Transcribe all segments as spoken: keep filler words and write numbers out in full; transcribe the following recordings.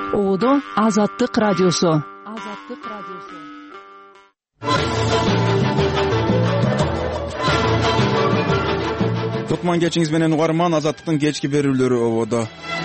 Оодо Азаттык радиосу. Азаттык радиосу. Тутман кечиңиз менен угарман, Азаттыктын кечки берүүлөрү ободо.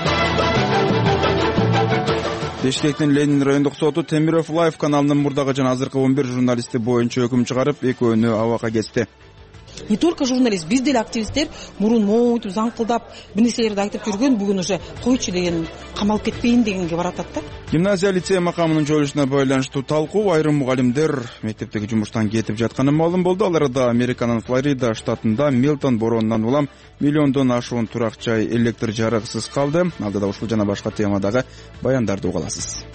Бишкектин Ленин райондук соту Темиров Лайф каналынын мурдагы жана азыркы он бир журналисти боюнча өкүм чыгарып, экөөнү абакка кетти. Не только журналист, биз деле активисттер мурун мойтуп, заңкылдап, бир нерселерди айтып жүргөн, бүгүн уже койчу деген, камалып кетпейин дегенге баратат да. Гимназия лицей макамынын жоюлушуна байланыштуу талкуу айрым мугалимдер мектептеги жумуштан кетип жатканы маалым болду. Ал арада Американын Флорида штатында Милтон боронунан улам миллиондон ашуун турак жай электр жарыгысыз калды. Алдыда ушул жана башка темадагы баяндарды уга аласыз.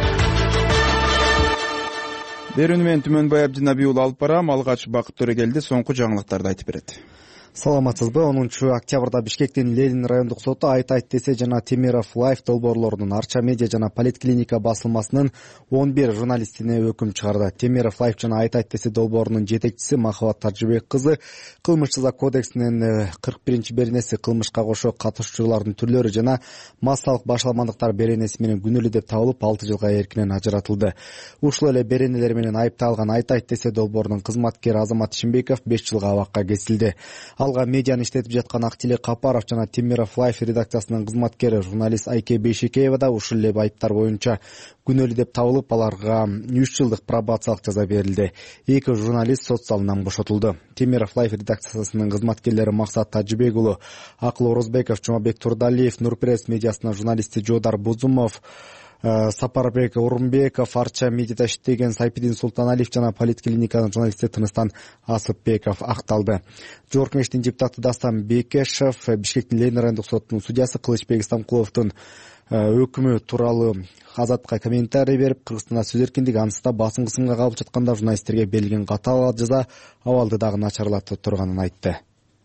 Берүүнү менен Түмөнбай Абдинабий уулу алып барам. Алгач Бакыт Төрөгелди соңку жаңылыктарды айтып берет. Саламатсызбы? онунчу октябрда Бишкектин Ленин райондук соту Айт айт десе жана Темиров Лайф долбоорлорунун Арча медиа жана Политклиника басылмасынын он бир журналистине өкүм чыгарды. Темиров Лайф жана Айт айт десе долбоорунун жетекчиси Махабат Тажыбек кызы кылмыш жаза кодексинин кырк биринчи беренеси кылмышка кошо катышуучулардын түрлөрү жана массалык башаламандыктар беренеси менен күнөөлүү деп табылып алты жылга эркинен ажыратылды. Ушул эле беренелер менен айыпталган Айт айт десе долбоорунун кызматкери Азамат Ишимбеков беш жылга абакка кесилди. Алга медианы иштетип жаткан Актилек Капаров жана Темиров Лайф редакциясынын кызматкери журналист Айке Бейшекеева да ушул эле айыптар боюнча күнөөлүү деп табылып, аларга үч жылдык пробациялык жаза берилди. Эки журналист сот залынан бошотулду. Темиров Лайф редакциясынын кызматкерлери Максат Тажыбек уулу, Акыл Орозбеков, Жумабек Турдалиев, Нурпресс медиасынын журналисти Жодар Бузумов, Сапарбек Урумбеков, Арча медиада иштеген Сайпидин Султаналиев жана Политклиниканын журналисти Тыныстан Асыпбеков акталды. Жогорку кеңештин депутаты Дастан Бекешев, Бишкектин Ленин райондук сотунун судьясы Кылычбек Истамкуловдун өкүмү тууралуу Азаттыкка комментарий берип, Кыргызстанда сөз эркиндиги ансызда басым кысымга калып жатканда журналисттерге берилген катаал жаза абалды дагы начарлатып турганын айтты.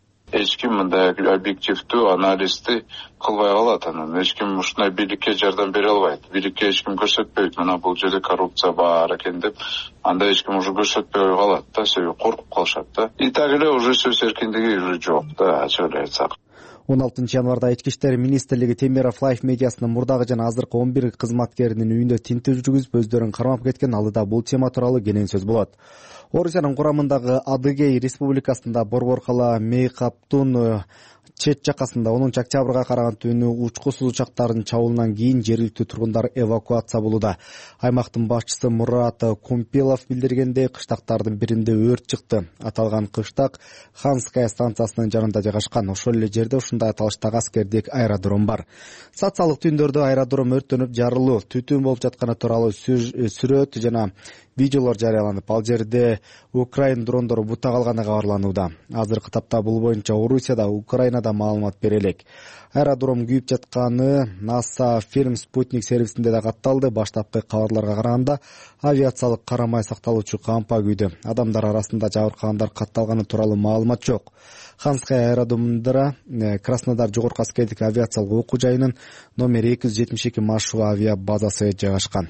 Эч ким мындай объективдүү анализди кылбай калат. Анан эч ким ушундай бийликке жардам бере албайт. Бийликке эч ким көрсөтпөйт. Мына бул жерде коррупция бар экен деп, анда эч ким уже көрсөтпөй калат да, себеби коркуп калышат да. И так эле уже сөз эркиндиги уже жок да, ачык эле айтсак. он алтынчы январда Ички иштер министрлиги Темиров Лайф медиасынын мурдагы жана азыркы он бир кызматкеринин үйүндө тинтүү жүргүзүп, өздөрүн кармап кеткен. Алдыда бул тема тууралуу кенен сөз болот. Орусиянын курамындагы Адыгей республикасында Борбор кала Мейкаптун чет жакасында онунчу октябрга караган түнү учкусуз учактардын чабуулунан кийин жергиликтүү тургундар эвакуация болууда. Аймактын башчысы Мурат Кумпилов билдиргендей, кыштактардын биринде өрт чыкты. Аталган кыштак Ханская станциясынын жанында жайгашкан. Ошол эле жерде ушундай аталыштагы аскердик аэродром бар. Социалдык түндөрдө аэродром өрттөнүп жарылуу, түтүн болуп жатканы тууралуу сүрөт жана видеолор жарыяланып, ал жерде Украин дрондору бута калганы кабарланууда. Азыркы тапта бул боюнча Орусияда, Украинада маалымат бере элек. Аэродром күйүп жатканы NASA Film Sputnik сервисинде да катталды. Баштапкы кабарларга караганда авиациялык карамай сакталуучу кампа күйдү. Адамдар арасында жабыркагандар катталганы тууралуу маалымат жок. Ханская аэродромунда Краснодар жогорку аскердик авиациялык окуу жайынын номер эки жүз жетимиш эки Машуга авиа базасы жайгашкан.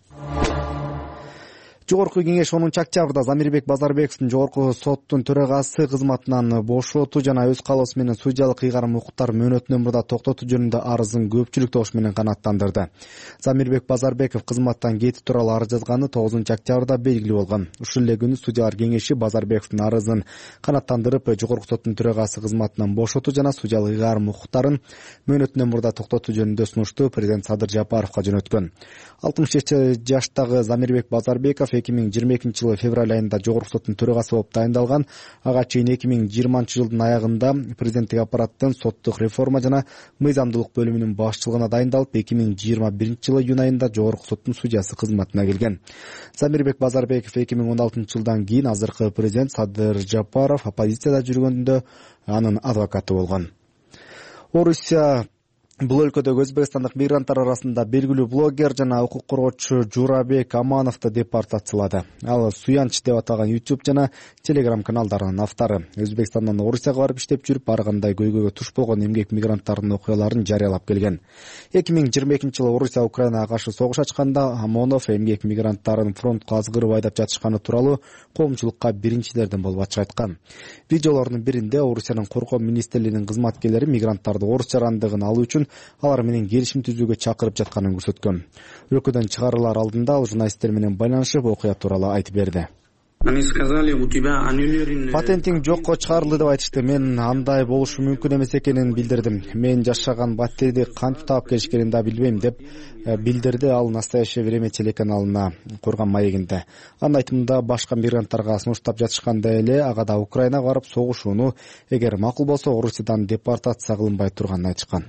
Жогорку кеңеш онунчу октябрда Замирбек Базарбековдун жогорку соттун төрагасы кызматынан бошотуу жана өз каалоосу менен судьялык ыйгарым укуктар мөөнөтүнөн мурда токтотуу жөнүндө арызын көпчүлүк добуш менен канааттандырды. Замирбек Базарбеков кызматтан кетүү тууралуу арыз жазганы тогузунчу октябрда белгилүү болгон. Ушул эле күнү судьялар кеңеши Базарбековдун арызын канааттандырып, жогорку соттун төрагасы кызматынан бошотуу жана судьялык ыйгарым укуктарын мөөнөтүнөн мурда токтотуу жөнүндө сунушту президент Садыр Жапаровго жөнөткөн. алтымыш жети жаштагы Замирбек Базарбеков эки миң жыйырма экинчи жылы февраль айында жогорку соттун төрагасы болуп дайындалган. Ага чейин эки миң жыйырманчы жылдын аягында президенттик аппараттын соттук реформа жана мыйзамдуулук бөлүмүнүн башчылыгына дайындалып, эки миң жыйырма биринчи жылы июнь айында жогорку соттун судьясы кызматына келген. Замирбек Базарбеков эки миң он алтынчы жылдан кийин азыркы президент Садыр Жапаров оппозицияда жүргөндө анын адвокаты болгон. Орусия Бул өлкөдөгү өзбекстандык мигранттар арасында белгилүү блогер жана укук коргоочу Журабек Амановду депортациялады. Ал Суянч деп аталган YouTube жана Telegram каналдарынын автору. Өзбекстандан Орусияга барып иштеп жүрүп, ар кандай көйгөйгө туш болгон эмгек мигранттарынын окуяларын жарыялап келген. эки миң жыйырма экинчи жылы Орусия Украинага каршы согуш ачканда Амонов эмгек мигранттарын фронтко азгырып айдап жатышканы тууралуу коомчулукка биринчилерден болуп ачык айткан. Видеолордун биринде Орусиянын коргоо министрлигинин кызматкерлери мигранттарды Орус жарандыгын алуу үчүн алар менен келишим түзүүгө чакырып жатканын көрсөткөн. Өлкөдөн чыгарылар алдында ал журналисттер менен байланышып окуя тууралуу айтып берди. Патентиң жокко чыгарылды деп айтышты. Мен андай болушу мүмкүн эмес экенин билдирдим. Мен жашаган баттерди кантип таап келишкенин да билбейм деп билдирди ал Настоящее время телеканалына курган маегинде. Анын айтымында башка мигранттарга сунуштап жатышкандай эле ага да Украинага барып согушууну, эгер макул болсо Орусиядан депортация кылынбай турганын айтышкан.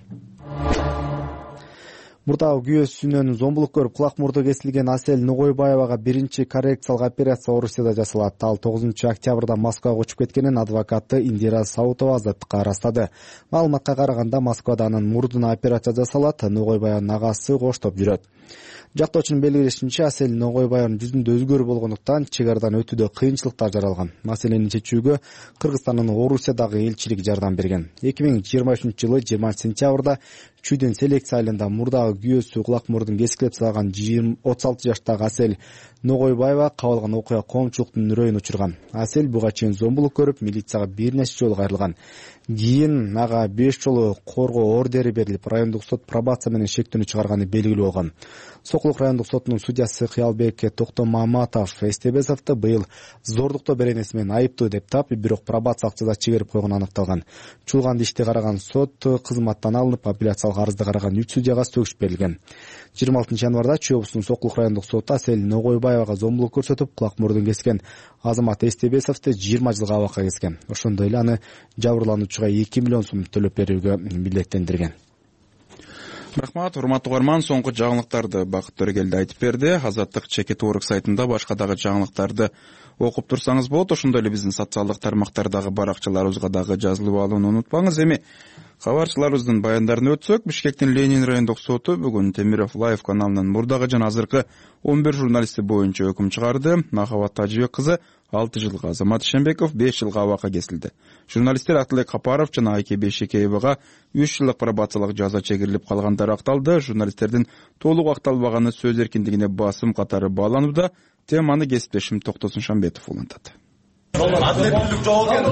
Мурдагы күйөөсүнөн зомбулук көрүп кулак мурду кесилген Асель Ногойбаевага биринчи коррекциялык операция Орусияда жасалат. Ал тогузунчу октябрда Москвага учуп кеткенин адвокаты Индира Саутова азаттыкка ырастады. Маалыматка караганда Москвада анын мурдуна операция жасалат. Ногойбаевдин агасы коштоп жүрөт. Жактоочунун белгилешинче, Асель Ногойбаевдин жүзүндө өзгөрүү болгондуктан чек арадан өтүүдө кыйынчылыктар жаралган. Маселени чечүүгө Кыргызстандын Орусиядагы элчилиги жардам берген. эки миң жыйырма үчүнчү жылы жыйырманчы сентябрда Чүйдөн селекция айылында мурдагы күйөөсү кулак мурдун кескилеп салган отуз алты жаштагы Асель Ногойбаева кабылган окуя коомчулуктун үрөйүн учурган. Асель буга чейин зомбулук көрүп, милицияга бир нече жолу кайрылган. Кийин ага беш жолу коргоо ордери берилип, райондук сот пробация менен шектүүнү чыгарганы белгилүү болгон. Сокулук райондук сотунун судьясы Кыялбек Токтомаматов Эстебесовду быйыл зордуктоо беренеси менен айыптуу деп таап, бирок пробациялык жаза чегерип койгону аныкталган. Чуулган ишти караган сот кызматтан алынып, апелляциялык арызды караган үч судьяга сөгүш берилген. жыйырма алтынчы январда Чүй облусунун Сокулук райондук соту Асель Ногойбаевага зомбулук көрсөтүп, кулак мурдун кескен Азамат Эстебесовду жыйырма жылга абакка кескен. Ошондой эле аны жабырлануучуга эки миллион сом төлөп берүүгө милдеттендирген. Рахмат, урматтуу угарман, соңку жаңылыктарды Бакыт Төрөгелди айтып берди. Азаттык чекит орг сайтында башка дагы жаңылыктарды окуп турсаңыз болот. Ошондой эле биздин социалдык тармактардагы баракчаларыбызга дагы жазылып алууну унутпаңыз. Эми кабарчыларыбыздын баяндарын өтсөк, Бишкектин Ленин райондук соту бүгүн Темиров Лайв каналынын мурдагы жана азыркы он бир журналисти боюнча өкүм чыгарды. Махабат Тажибек кызы алты жылга, Азамат Ишенбеков беш жылга абакка кесилди. Журналисттер Атылек Капаров жана Айке Бейшекеевага үч жылдык пробациялык жаза чегирилип калгандары акталды. Журналисттердин толук акталбаганы сөз эркиндигине басым катары бааланууда. Теманы кесиптешим Токтосун Шамбетов улантат. Адилеттүүлүк жок экен.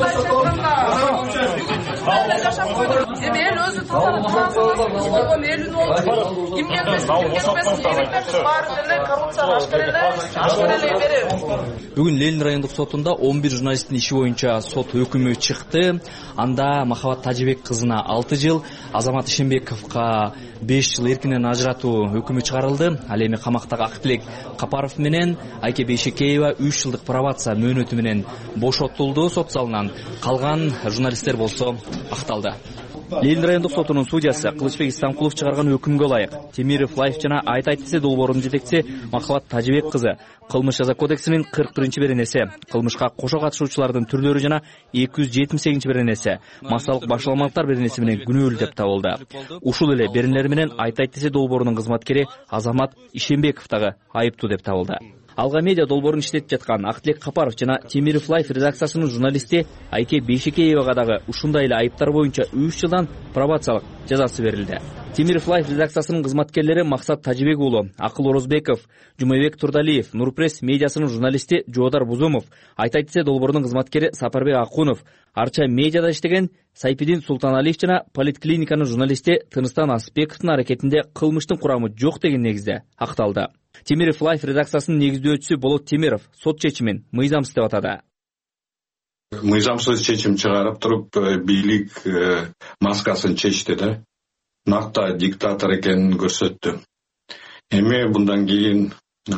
Эми эл өзү тазалап элин болуп, ким келбесин, ким келбесин, эмектердин баары деле коррупцияга ашкер эле, ашкер эле берет. Бүгүн Ленин райондук сотунда он бир журналисттин иши боюнча сот өкүмү чыкты. Анда Махабат Тажибек кызына алты жыл, Азамат Ишенбековго беш жыл эркинен ажыратуу өкүмү чыгарылды. Ал эми камактагы Актилек Капаров менен Айке Бейшекеева үч жылдык пробация мөөнөтү менен бошотулду. Сот залынан калган журналисттер болсо акталды. Ленин райондук сотунун судьясы Кылычбек Исламкулов чыгарган өкүмгө ылайык Темиров Лайф жана Айт Айтсе долбоорунун жетекчиси Махабат Тажибек кызы Кылмыш жаза кодексинин кырк биринчи беренеси, кылмышка кошо катышуучулардын түрлөрү жана эки жүз жетимиш сегизинчи беренеси, массалык башаламалыктар беренеси менен күнөөлүү деп табылды. Ушул эле беренелер менен Айт Айтсе долбоорунун кызматкери Азамат Ишенбеков дагы айыптуу деп табылды. Алга медиа долбоорун иштетип жаткан Актилек Капаров жана Темиров Лайф редакциясынын журналисти Айке Бейшекеевага дагы ушундай эле айыптар боюнча үч жылдан пробациялык жазасы берилди. Темиров Лайф редакциясынын кызматкерлери Максат Тажибек уулу, Акыл Орозбеков, Жумабек Турдалиев, Нурпресс медиасынын журналисти Жоодар Бузумов, Айт Айтсе долбоорунун кызматкери Сапарбек Акунов, Арча медиада иштеген Сайпидин Султаналиев жана Политклиниканын журналисти Тыныстан Асыпбековдун аракетинде кылмыштын курамы жок деген негизде акталды. Темиров Лайф редакциясынын негиздөөчүсү Болот Темиров сот чечимин мыйзамсыз деп атады. Мыйзамсыз чечим чыгарып туруп, бийлик маскасын чечти да. Накта диктатор экенин көрсөттү. Эми мындан кийин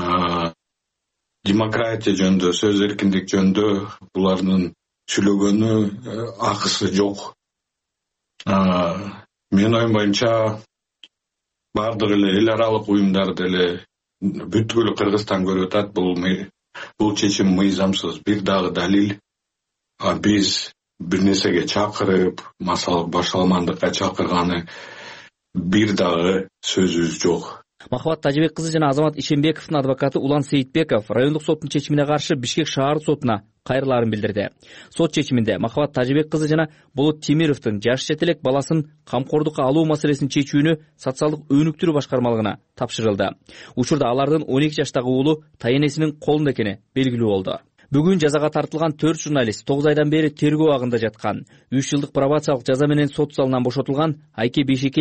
демократия жөнүндө, сөз эркиндик жөнүндө булардын сүйлөгөнү акысы жок. Мен оюм боюнча бардык эле эл аралык уюмдар деле бүткүл Кыргызстан көрүп атат, бул бул чечим мыйзамсыз. Бир дагы далил, биз бир нерсеге чакырып, массалык башаламандыкка чакырганы бир дагы сөзүбүз жок. Махабат Тажибек кызы жана Азамат Ишенбековдун адвокаты Улан Сейитбеков райондук соттун чечимине каршы Бишкек шаардык сотуна кайрылаарын билдирди. Сот чечиминде Махабат Тажибек кызы жана Болот Темировдун жаш жетелек баласын камкордукка алуу маселесин чечүүнү социалдык өнүктүрүү башкармалыгына тапшырылды. Учурда алардын он эки жаштагы уулу тайенесинин колунда экени белгилүү болду. Бүгүн жазага тартылган төрт журналист тогуз айдан бери тергөө абагында жаткан. үч жылдык пробациялык жаза менен сот залынан бошотулган Айке Бейшекеева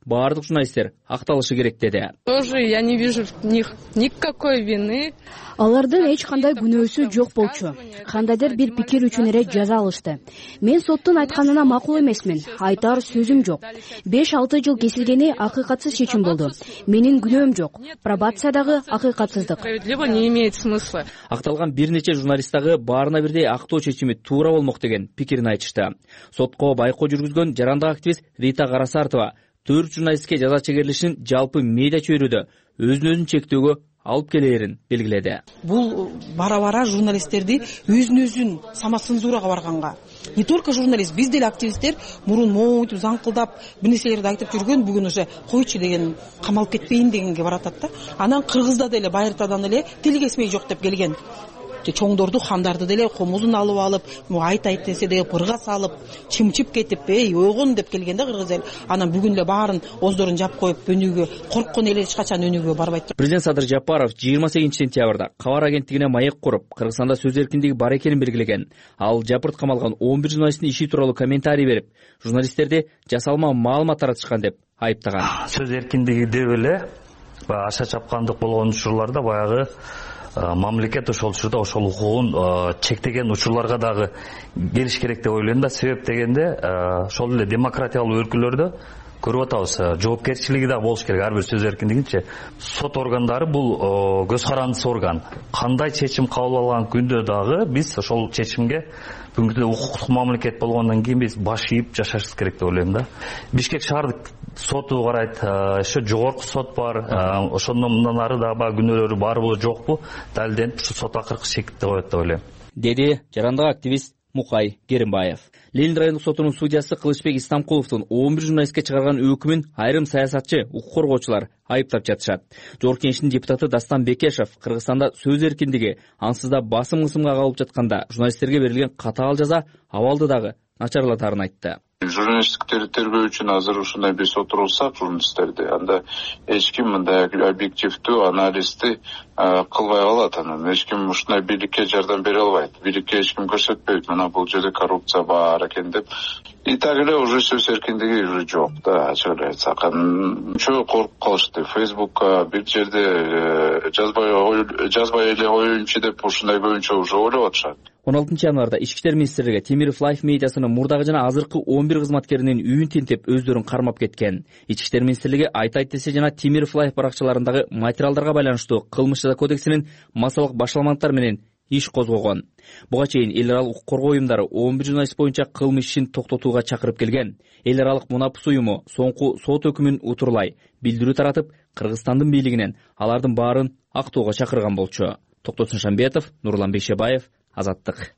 баардык журналисттер акталышы керек деди. Тоже я не вижу в них никакой вины. Алардын эч кандай күнөөсү жок болчу. Кандайдыр бир пикир үчүн эле жаза алышты. Мен соттун айтканына макул эмесмин. Айтар сөзүм жок. беш алты жыл кесилгени акыйкатсыз чечим болду. Менин күнөөм жок. Пробациядагы акыйкатсыздык. Справедливо не имеет смысла. Акталган бир нече журналист дагы баарына бирдей актоо чечими туура болмок деген пикирин айтышты. Сотко байкоо жүргүзгөн жарандык активист Рита Карасартова төрт журналистке жаза чегерилишин жалпы медиа чөйрөдө өзүн өзүн чектөөгө алып келээрин белгиледи. Бул бара-бара журналисттерди өзүн өзүн самоцензурага барганга. Не только журналист, биз деле активисттер мурун мойтуп заңкылдап бир нерселерди айтып жүргөн, бүгүн уже койчу деген, камалып кетпейин дегенге баратат да. Анан Кыргызда деле Байыртадан эле тилгесмей жок деп келген. Чоңдорду, хандарды деле комузун алып алып, айт айт десе деле пырга салып, чымчып кетип, эй, ойгон деп келгенде Кыргыз эл. Анан бүгүн эле баарын оздорун жап коюп, өнүгө, корккон эле эч качан өнүгө барбайт. Президент Садыр Жапаров жыйырма сегизинчи сентябрда кабар агенттигине маек куруп, Кыргызстанда сөз эркиндиги бар экенин белгилеген. Ал жапырт камалган он бир журналисттин иши тууралуу комментарий берип, журналисттерди жасалма маалымат таратышкан деп айыптаган. Сөз эркиндиги деп эле аша чапкандык болгон учурларда баягы мамлекет ошол учурда ошол укугун чектеген учурларга дагы келиш керек деп ойлойм да. Себеп дегенде ошол эле демократиялуу өлкөлөрдө көрүп атабыз, жоопкерчилиги да болуш керек ар бир сөз эркиндигинче. Сот органдары бул көз карандысы орган. Кандай чечим кабыл алган күндө дагы биз ошол чечимге бүгүнкү күндө укуктук мамлекет болгондон кийин биз баш ийип жашашыбыз керек деп ойлойм да. Бишкек шаардык соту карайт, еще жогорку сот бар, ошондон мындан ары да баягы күнөөлөрү барбы жокпу далилденип ушу сот акыркы чекитти коет деп ойлойм, деди жарандык активист Мукай Керимбаев. Ленин райондук сотунун судьясы Кылычбек Истамкуловдун он бир журналистке чыгарган өкүмүн айрым саясатчы, укук коргоочулар айыптап жатышат. Жогорку Кеңештин депутаты Дастан Бекешев Кыргызстанда сөз эркиндиги ансыз да басым кысымга калып жатканда журналисттерге берилген катаал жаза абалды дагы начарлатарын айтты. Журналисттиктерди тергөө үчүн азыр ушундай биз отурсак журналисттерди, анда эч ким мындай объективдүү анализди кылбай калат. Анан эч ким ушундай бийликке жардам бере албайт. Бийликке эч ким көрсөтпөйт. Мына бул жерде коррупция бар экен деп. И так эле уже сөз эркиндиги уже жок да, ачык эле айтсак. Чөө коркуп калышты. Фейсбукка бир жерде жазбай жазбай эле коеюнчу деп ушундай көбүнчө уже ойлоп атышат. он алтынчы январда Ички иштер министрлиги Темиров Лайф медиасынын мурдагы жана азыркы он бир кызматкеринин үйүн тинтеп өздөрүн кармап кеткен. Ички иштер министрлиги айт айт десе жана Темиров Лайф баракчаларындагы материалдарга байланыштуу кылмыш жаза кодексинин массалык башаламанттар менен иш козгогон. Буга чейин эл аралык укук коргоо уюмдары он бир журналист боюнча кылмыш ишин токтотууга чакырып келген. Эл аралык Мунапс уюму соңку сот өкүмүн утурлай билдирүү таратып, Кыргызстандын бийлигинен алардын баарын актоого чакырган болчу. Токтосун Шамбетов, Нурлан Бейшебаев, Азаттык.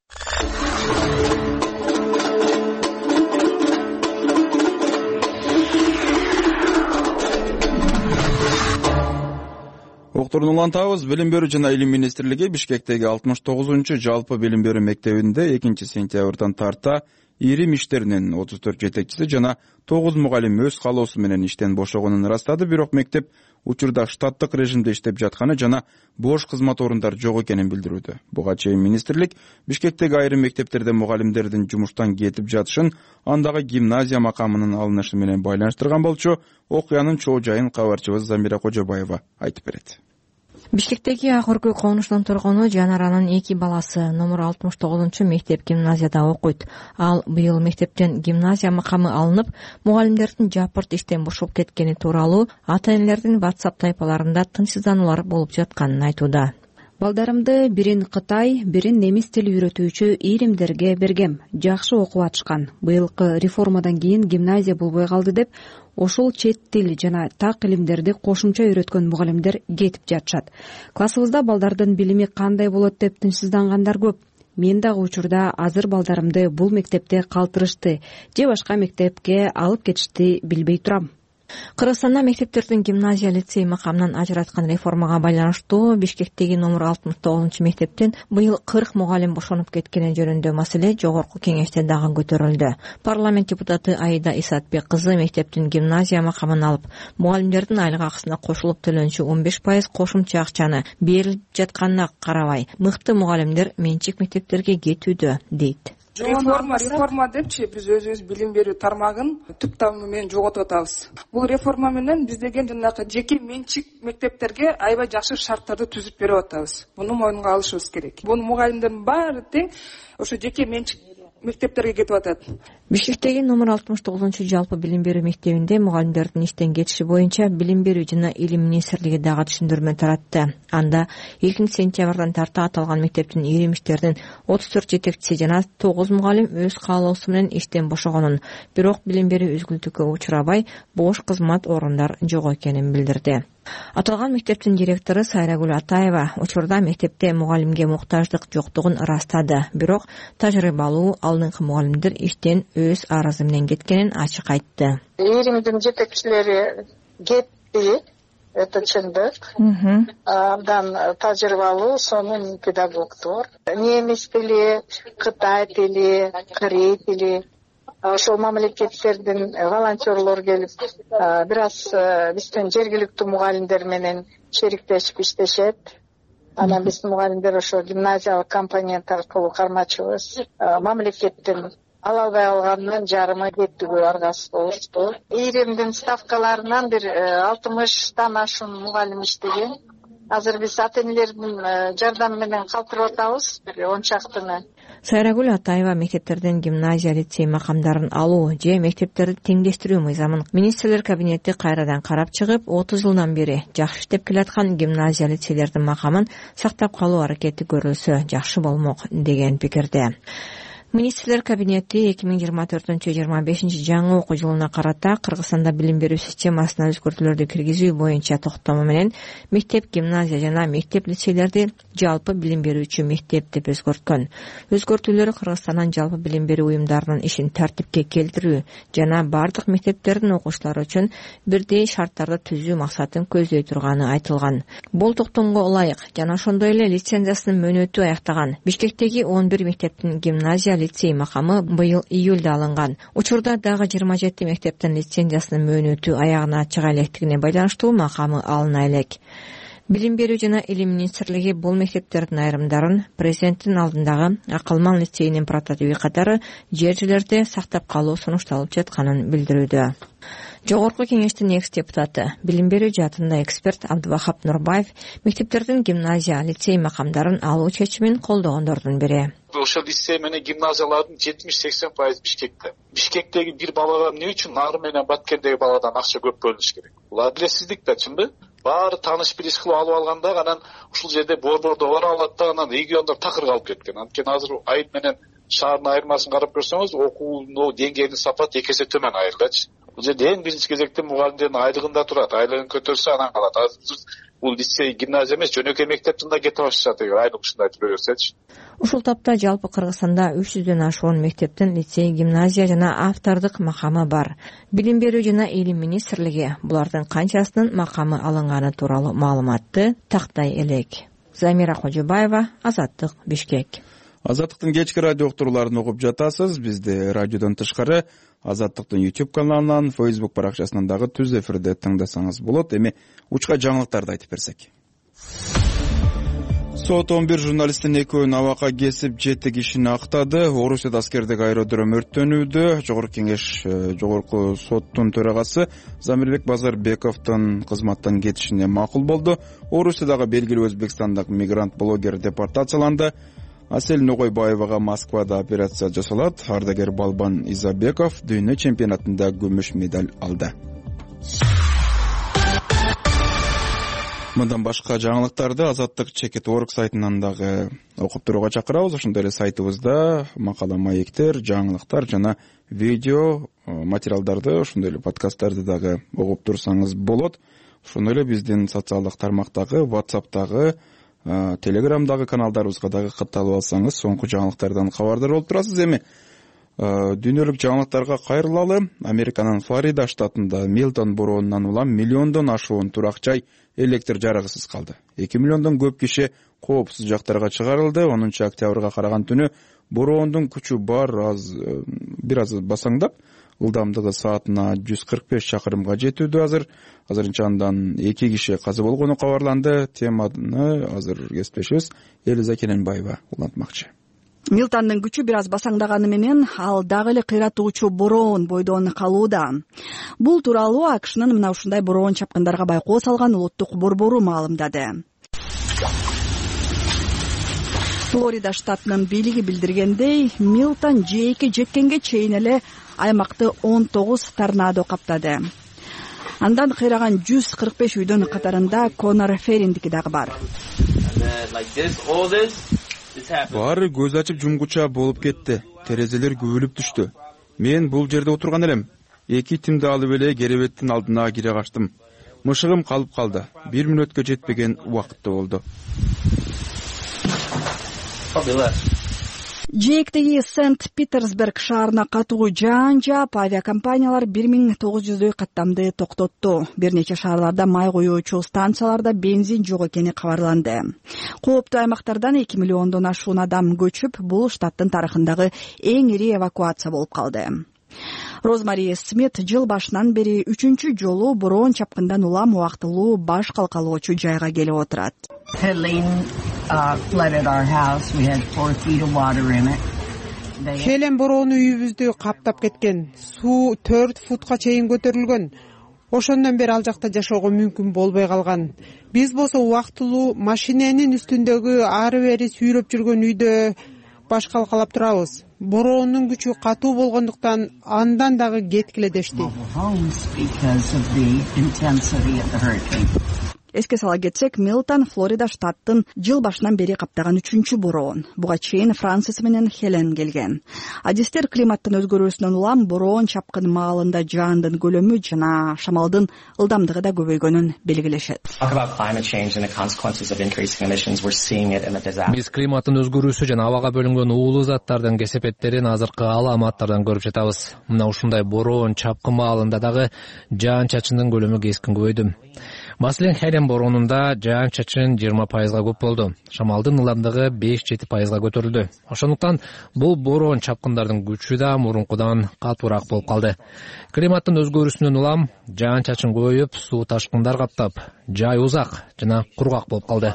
Уктурун улантабыз. Билим берүү жана илим министрлиги Бишкектеги алтымыш тогузунчу жалпы билим берүү мектебинде экинчи сентябрдан тарта ирим иштеринин отуз төрт жетекчиси жана тогуз мугалим өз каалоосу менен иштен бошогонун ырастады. Бирок мектеп учурда штаттык режимде иштеп жатканы жана бош кызмат орундары жок экенин билдирүүдө. Буга чейин министрлик Бишкектеги айрым мектептерде мугалимдердин жумуштан кетип жатышын андагы гимназия макамынын алынышы менен байланыштырган болчу. Окуянын чоо жайын кабарчыбыз Замира Кожобаева айтып берет. Бишкектеги акыркы конуштун тургуну Жанаранын эки баласы номер алтымыш тогузунчу мектеп гимназияда окуйт. Ал быйыл мектептен гимназия макамы алынып, мугалимдердин жапырт иштен бошоп кеткени тууралуу ата-энелердин WhatsApp тайпаларында тынчсыздануулар болуп жатканын айтууда. Балдарымды бирин Кытай, бирин немис тили үйрөтүүчү иримдерге бергем. Жакшы окуп атышкан. Быйылкы реформадан кийин гимназия болбой калды деп, ошол чет тил жана так илимдерди кошумча үйрөткөн мугалимдер кетип жатышат. Классыбызда балдардын билими кандай болот деп тынчсыздангандар көп. Мен дагы учурда азыр балдарымды бул мектепте калтырышты же башка мектепке алып кетишти билбей турам. Кыргызстанда мектептердин гимназия лицей макамынан ажыраткан реформага байланыштуу Бишкектеги номер алтымыш тогузунчу мектептен быйыл кырк мугалим бошонуп кеткени жөнүндө маселе жогорку кеңеште дагы көтөрүлдү. Парламент депутаты Аида Исатбек кызы мектептин гимназия макамын алып, мугалимдердин айлык акысына кошулуп төлөнчү он беш пайыз кошумча акчаны берилип жатканына карабай, мыкты мугалимдер менчик мектептерге кетүүдө дейт. реформа реформа депчи биз өзүбүз билим берүү тармагын түп тамыры менен жоготуп атабыз. Бул реформа менен биз деген жанагы жеке менчик мектептерге аябай жакшы шарттарды түзүп берип атабыз. Муну мойнуна алышыбыз керек. Бул мугалимдердин баары тең ошо жеке менчик мектептерге кетип атат. Бишкектеги номер алтымыш тогузунчу жалпы билим берүү мектебинде мугалимдердин иштен кетиши боюнча билим берүү жана илим министрлиги дагы түшүндүрмө таратты. Анда экинчи сентябрдан тарта аталган мектептин ийримиштердин отуз төрт жетекчиси жана тогуз мугалим өз каалоосу менен иштен бошогонун, бирок билим берүү үзгүлтүккө учурабай бош кызмат орундар жок экенин билдирди. Аталган мектептин директору Сайрагүл Атаева учурда мектепте мугалимге муктаждык жоктугун ырастады, бирок тажрыйбалуу алдыңкы мугалимдер иштен өз арызы менен кеткенин ачык айтты. Ийримдин жетекчилери кетти, это чындык. Андан тажрыйбалуу сонун педагогдор. Немис тили, Кытай тили, Корей тили, ошол мамлекеттердин волонтерлор келип бир аз биздин жергиликтүү мугалимдер менен шериктешип иштешет. Анан биздин мугалимдер ошо гимназиялык компонент аркылуу кармачыбыз. Мамлекеттин ала албай калганынан жарымы кеттүгү аргасыз болушту. Ийримдин ставкаларынан бир алтымыштан ашуун мугалим иштеген. Азыр биз ата энелердин жардамы менен калтырып атабыз, бир он чактыны. Сайрагүл Атаева мектептерден гимназия, лицей макамдарын алуу же мектептерди теңдештирүү мыйзамын министрлер кабинети кайрадан карап чыгып, отуз жылдан бери жакшы иштеп келаткан гимназия, лицейлердин макамын сактап калуу аракети көрүлсө жакшы болмок деген пикирде. Министрлер кабинети эки миң жыйырма төртүнчү жыйырма бешинчи жаңы окуу жылына карата Кыргызстанда билим берүү системасына өзгөртүүлөрдү киргизүү боюнча токтому менен мектеп, гимназия жана мектеп лицейлерди жалпы билим берүүчү мектеп деп өзгөрткөн. Өзгөртүүлөр Кыргызстандын жалпы билим берүү уюмдарынын ишин тартипке келтирүү жана бардык мектептердин окуучулары үчүн бирдей шарттарды түзүү максатын көздөй турганы айтылган. Бул токтомго ылайык жана ошондой эле лицензиясынын мөөнөтү аяктаган Бишкектеги он бир мектептин гимназия, лицей макамы быйыл июлда алынган. Учурда дагы жыйырма жети мектептин лицензиясынын мөөнөтү аягына чыга электигине байланыштуу макамы алына элек. Билим берүү жана илим министрлиги бул мектептердин айрымдарын президенттин алдындагы Акылман лицейинин прототиби катары жер жерлерде сактап калуу сунушталып жатканын билдирүүдө. Жогорку кеңештин экс-депутаты, билим берүү жаатында эксперт Абдывахап Нурбаев мектептердин гимназия, лицей макамдарын алуу чечимин колдогондордун бири. Ошол лицей менен гимназиялардын жетимиш сексен пайызы Бишкекте. Бишкектеги бир балага эмне үчүн Нары менен Баткендеги баладан акча көп бөлүнүш керек? Бул адилетсиздик да, чынбы? Баары тааныш билиш кылып алып алганда анан ушул жерде борбордо бара алат да, анан региондор такыр калып кеткен. Анткени азыр айыл менен шаардын айырмасын карап көрсөңүз, окуунун деңгээлинин сапаты эки эсе төмөн айылдачы. Бул жерде эң биринчи кезекте мугалимдердин айлыгында турат, айлыгын көтөрсө анан калат. Азыр бул лицей, гимназия эмес, жөнөкөй мектептин да кетип башышат эгер айлык ушундай тура берсечи. Ушул тапта жалпы Кыргызстанда үч жүздөн ашуун мектептин лицей, гимназия жана автордук макамы бар. Билим берүү жана илим министрлиги булардын канчасынын макамы алынганы тууралуу маалыматты тактай элек. Замира Кожобаева, Азаттык, Бишкек. Азаттыктын кечки радио уктурууларын угуп жатасыз. Бизди радиодон тышкары Азаттыктын YouTube каналынан, Facebook баракчасынан дагы түз эфирде тыңдасаңыз болот. Эми учка жаңылыктарды айтып берсек. Сот он бир журналисттин экөөнүн абакка кесип жети кишини актады. Орусияда аскердик аэродром өрттөнүүдө. Жогорку кеңеш, жогорку соттун төрагасы Замирбек Базарбековдун кызматтан кетишине макул болду. Орусиядагы белгилүү Өзбекстандык мигрант блогер депортацияланды. Асель Ногойбаевага Москвада операция жасалат. Ардагер Балбан Изабеков дүйнө чемпионатында күмүш медаль алды. Мындан башка жаңылыктарды Азаттык чекит точка орг сайтынан дагы окуп турууга чакырабыз. Ошондой эле сайтыбызда макала, маектер, жаңылыктар жана видео материалдарды, ошондой эле подкасттарды дагы угуп турсаңыз болот. Ошондой эле биздин социалдык тармактагы, WhatsApp'тагы, Телеграмдагы каналдарыбызга дагы катталып алсаңыз, соңку жаңылыктардан кабардар болуп турасыз. Эми дүйнөлүк жаңылыктарга кайрылалы. Американын Флорида штатында Милтон бороонунан улам миллиондон ашуун турак жай электр жарыгысыз калды. эки миллиондон көп киши коопсуз жактарга чыгарылды. онунчу октябрга караган түнү бороондун күчү бар аз бир аз басаңдап, ылдамдыгы саатына жүз кырк беш чакырымга жетүүдө. Азыр азырынча андан эки киши каза болгону кабарланды. Теманы азыр кесиптешибиз Элиза Кененбаева улантмакчы. Милтандын күчү бир аз басаңдаганы менен ал дагы эле кыйратуучу бороон бойдон калууда. Бул тууралуу АКШнын мына ушундай бороон чапкындарга байкоо салган улуттук борбору маалымдады. Флорида штатынын бийлиги билдиргендей, Милтон жээкке жеткенге чейин эле аймакты он тогуз торнадо каптады. Андан кыйраган жүз кырк беш үйдүн катарында Конор Фериндики дагы бар. Баары көз ачып жумгуча болуп кетти. Терезелер күбөлүп түштү. Мен бул жерде отурган элем. Эки итимди алып эле керебеттин алдына кире качтым. Мышыгым калып калды. Бир мүнөткө жетпеген убакытта болду. Жээктеги Сент-Питерсберг шаарына катуу жаан жаап, авиакомпаниялар бир миң тогуз жүздөй каттамды токтотту. Бир нече шаарларда май куюучу станцияларда бензин жок экени кабарланды. Кооптуу аймактардан эки миллиондон ашуун адам көчүп, бул штаттын тарыхындагы эң ири эвакуация болуп калды. Розмари Смит жыл башынан бери үчүнчү жолу бороон чапкындан улам убактылуу баш калкалоочу жайга келип отурат. Хелен бороону үйүбүздү каптап кеткен. Суу төрт футка чейин көтөрүлгөн. Ошондон бери ал жакта жашоого мүмкүн болбой калган. Биз болсо убактылуу машиненин үстүндөгү ары бери сүйрөп жүргөн үйдө баш калкалап турабыз. Бороонун күчү катуу болгондуктан андан дагы кеткиле дешти. Эске сала кетсек, Милтон Флорида штаттын жыл башынан бери каптаган үчүнчү бороон. Буга чейин Франсис менен Хелен келген. Адистер климаттын өзгөрүүсүнөн улам бороон чапкын маалында жаандын көлөмү жана шамалдын ылдамдыгы да көбөйгөнүн белгилешет. Биз климаттын өзгөрүүсү жана абага бөлүнгөн уулуу заттардын кесепеттерин азыркы аламаттардан көрүп жатабыз. Мына ушундай бороон чапкын маалында дагы жаан чачындын көлөмү кескин көбөйдү. Маселен, Хелен бороонунда жаан чачын жыйырма пайызга көп болду. Шамалдын ылдамдыгы беш жети пайызга көтөрүлдү. Ошондуктан бул бороон чапкындардын күчү да мурункудан катуураак болуп калды. Климаттын өзгөрүүсүнөн улам жаан чачын көбөйүп, суу ташкындар каптап, жай узак жана кургак болуп калды.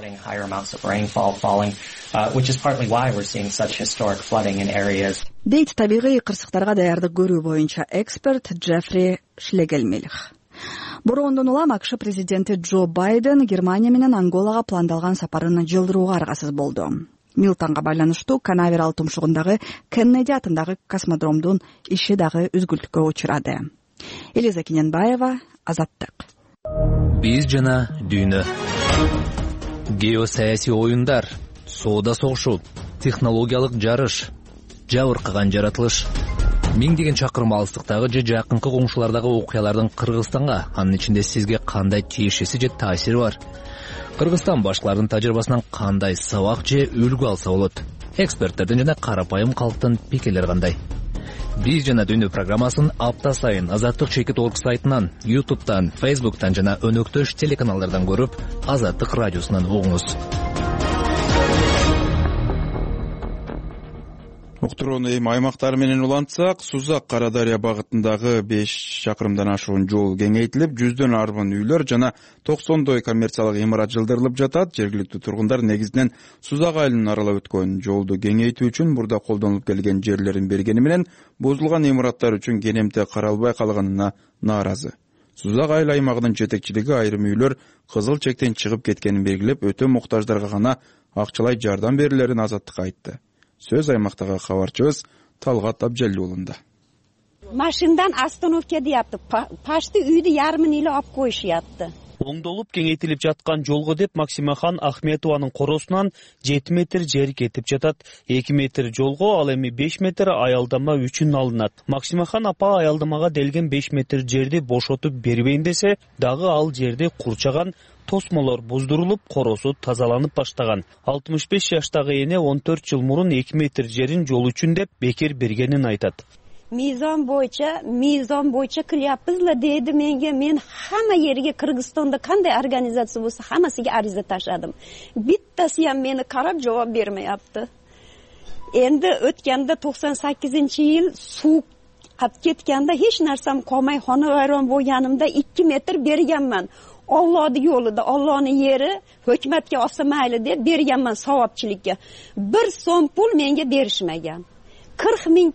Дейт табигый кырсыктарга даярдык көрүү боюнча эксперт Джеффри Шлегельмильх. Бороондон улам АКШ президенти Джо Байден Германия менен Анголага пландалган сапарын жылдырууга аргасыз болду. Милтонго байланыштуу Канаверал тумшугундагы Кеннеди атындагы космодромдун иши дагы үзгүлтүккө учурады. Элиза Кененбаева, Азаттык. Биз жана дүйнө. Геосаясий оюндар, соода согушу, технологиялык жарыш, жабыркаган жаратылыш. Миңдеген чакырым алыстыктагы же жакынкы коңшулардагы окуялардын Кыргызстанга, анын ичинде сизге кандай тиешеси же таасири бар? Кыргызстан башкалардын тажрыйбасынан кандай сабак же үлгү алса болот? Эксперттердин жана карапайым калктын пикирлери кандай? Биз жана дүйнө программасын апта сайын Азаттык чекит точка орг сайтынан, ютубтан, фейсбуктан жана өнөктөш телеканалдардан көрүп, Азаттык радиосунан угуңуз. Уктурууну эми аймактары менен улантсак, Сузак Кара Дарыя багытындагы беш чакырымдан ашуун жол кеңейтилип, жүздөн арбын үйлөр жана токсондой коммерциялык имарат жылдырылып жатат. Жергиликтүү тургундар негизинен Сузак айылын аралап өткөн жолду кеңейтүү үчүн мурда колдонулуп келген жерлерин бергени менен бузулган имараттар үчүн кенемте каралбай калганына нааразы. Сузак айыл аймагынын жетекчилиги айрым үйлөр кызыл чектен чыгып кеткенин белгилеп, өтө муктаждарга гана акчалай жардам берилерин Азаттыкка айтты. Сөз аймактагы кабарчыбыз Талгат Абжалуулунда. Машиндан остановка deyapti. Пашты үйдү ярымын эле алып коюшуятты. Оңдолуп кеңейтилип жаткан жолго деп Максимахан Ахметованын коросунан жети метр жер кетип жатат. эки метр жолго ал эми беш метр аялдама үчүн алынат. Максимахан апа аялдамага делген беш метр жерди бошотуп бербейин десе, дагы ал жерди курчаган тосмолор буздурулуп, коросу тазаланып баштаган. алтымыш беш жаштагы эне он төрт жыл мурун эки метр жерин жол үчүн деп бекер бергенин айтат. Мизон боюнча, мизон боюнча кылябызла деди менге. Мен хамма жерге Кыргызстанда кандай организация болсо, хаммасыга ариза ташладым. Биттасы ham мени карап жооп бермейапты. Энди өткөндө токсон сегизинчи yıl суу кап кеткенде эч нарсам колмай, хона вайрон болгонумда эки метр бергенмин. Allohning yo'lida, Allohning yeri, hukumatga olsa mayli deb berganman savobchilikka. Bir so'm pul menga berishmagan. qirq ming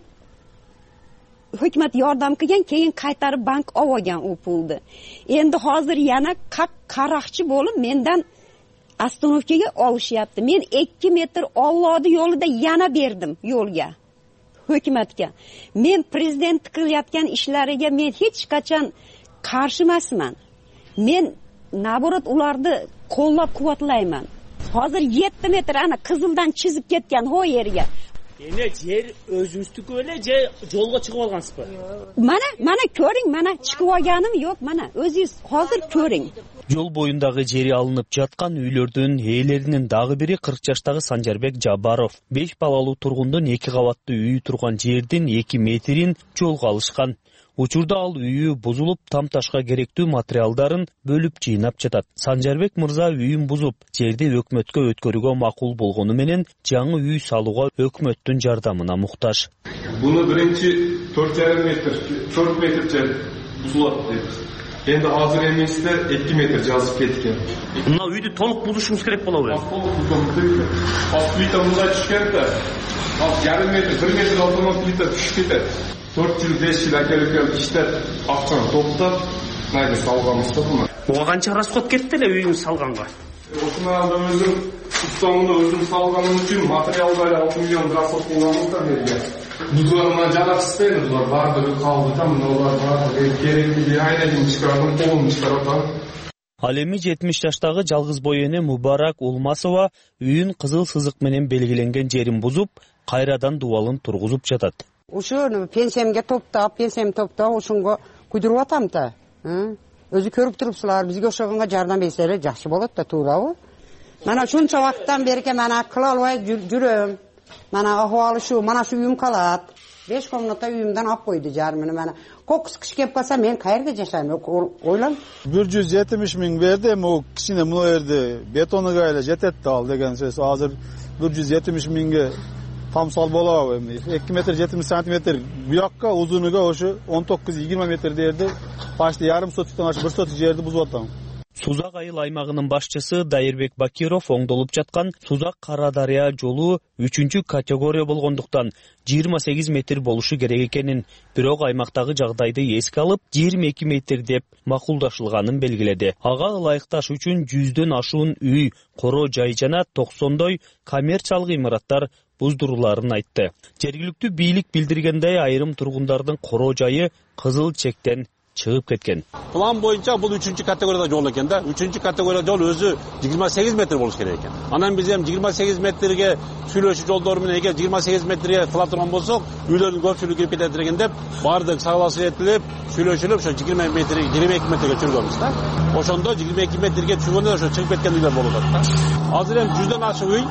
hukumat yordam qilgan, keyin qaytarib bank olgan u pulni. Endi hozir yana qaraqchi bo'lib mendan astanovkaga olishyapti. Men ikki metr Allohning yo'lida yana berdim yo'lga. Hukumatga. Men prezident qilayotgan ishlariga men hech qachon qarshi emasman. Men naborat ularni qo'llab-quvvatlayman. Hozir yetti metr ana qizildan chizib ketgan ho yerga. Endi yer o'zingizniku o'la, yo'lga chiqib olgansizmi? Mana, mana ko'ring, mana chiqib olganim yo'q, mana o'zingiz hozir ko'ring. Жол боюндагы жери алынып жаткан үйлөрдүн ээлеринин дагы бири кырк жаштагы Санжарбек Жабаров. беш балалуу тургундун эки кабаттуу үйү турган жердин эки метрин жолго алышкан. Учурда ал үйү бузулуп, там ташка керектүү материалдарын бөлүп жыйнап жатат. Санжарбек мырза үйүн бузуп, жерди өкмөткө өткөрүүгө макул болгону менен жаңы үй салууга өкмөттүн жардамына муктаж. Буну биринчи төрт жарым метр, төрт метр жер бузулат деп. Endi hozir emasda ikki metr жазып ketgan. Мына үйдү толук бузушуңуз керек болобу? Толук бузуп кеткен. Ал плита мындай түшкөндө, ал жарым метр, bir metr altından плита түшүп кетет. төрт жыл, беш жыл акелип иштеп, акчаны топтоп, мына салганбыз да буну. Буга канча расход кетти эле үйүңүз салганга? Ошондо өзүм устанымды өзүм салганым үчүн материалдарды алты миллион расход кылганбыз да жерге. Buzlarına жаратышпайбы, булар баардыгы калды да, мыналар баардыгы керектиги айнадын чыгардым, колумду чыгарып атам. Ал эми жетимиш жаштагы жалгыз бой эне Мубарак Улмасова үйүн кызыл сызык менен белгиленген жерин бузуп, кайрадан дубалын тургузуп жатат. Ушуну пенсиямга топтоп, пенсиям топтоп, ушунга куйдуруп атам да. Өзү көрүп турупсулар, бизге ошогонго жардам берселер жакшы болот да, туурабы? Мана ушунча убакыттан бери мана кыла албай жүрөм. Mana ahvali şu, mana şu uyum kalat. beş komnata uyumdan ap koydu jarmını mana. Kokus kış kep kalsa men qayerda yaşayım? Oylan. bir yüz yetmiş ming verdi ama o kişine bunu verdi. Betonu gayla jetetti al degen söz. Hazır bir yüz yetmiş minge tamsal bola endi. ikki metr yetmiş santimetr bu yakka uzunuga oşu on to'qqiz yigirma metr derdi. Başta yarım sotuktan aşıp bir sotuk жерди buzуп атам. Сузак айыл аймагынын башчысы Дайырбек Бакиров оңдолуп жаткан Сузак Кара Дарыя жолу үчүнчү категория болгондуктан жыйырма сегиз метр болушу керек экенин, бирок аймактагы жагдайды эске алып жыйырма эки метр деп макулдашылганын белгиледи. Ага ылайыкташ үчүн жүздөн ашуун үй, коро жай жана токсондой коммерциялык имараттар буздуруларын айтты. Жергиликтүү бийлик билдиргендей айрым тургундардын коро жайы кызыл чектен чыгып кеткен. План боюнча бул үчүнчү категорияда жол экен да. үчүнчү категорияда жол өзү жыйырма сегиз метр болуш керек экен. Анан биз эми жыйырма сегиз метрге сүйлөшүү жолдору менен эгер жыйырма сегиз метрге кыла турган болсок, үйлөрдүн көпчүлүгү кирип кетет экен деп, баардык согласие этилип, сүйлөшүлүп, ошо жыйырма метр, жыйырма эки метрге чүргөнбүз да. Ошондо жыйырма эки метрге чүргөндө ошо чыгып кеткен үйлөр болуп атат да. Азыр эми жүздөн ашык үй,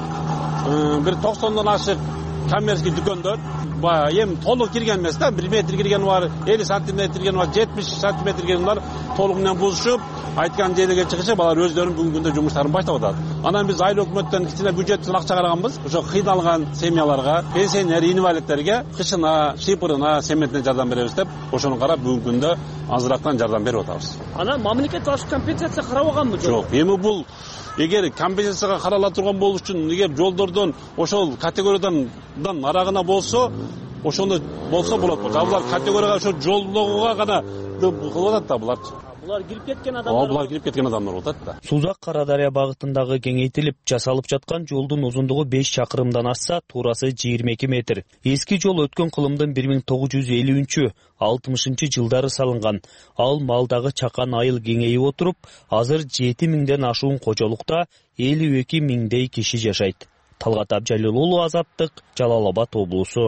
бир токсондон ашык коммерческий дүкөндөр баягы эми толук кирген эмес да, bir метр киргени бар, элүү сантиметр киргени бар, жетимиш сантиметр киргени бар, толук менен бузушуп, айткан жерге чыгышып, алар өздөрүнүн бүгүнкү күндө жумуштарын баштап атат. Анан биз айыл өкмөттөн кичине бюджеттен акча караганбыз, ошо кыйналган семьяларга, пенсионер, инвалидтерге кышына, шыйпырына, семетине жардам беребиз деп, ошону карап бүгүнкү күндө азыраактан жардам берип атабыз. Анан мамлекет башка компенсация карабаганбы? Жок, эми бул эгер компенсацияга карала турган болуш үчүн, эгер жолдордон ошол категориядан арагына болсо, ошондо болсо болот. Булар категорияга ошо жолдогуга гана кылып атат да булар. Булар кирип кеткен адамдар. Булар кирип кеткен адамдар болот да. Сузак Кара Дарыя багытындагы кеңейтилип жасалып жаткан жолдун узундугу беш чакырымдан ашса, туурасы жыйырма эки метр. Эски жол өткөн кылымдын бир миң тогуз жүз элүүнчү алтымышынчы жылдары салынган. Ал малдагы чакан айыл кеңейип отуруп, азыр жети миңден ашуун кожолукта элүү эки миңдей киши жашайт. Талгат Абжалил уулу, Азаттык, Жалал Абад облусу.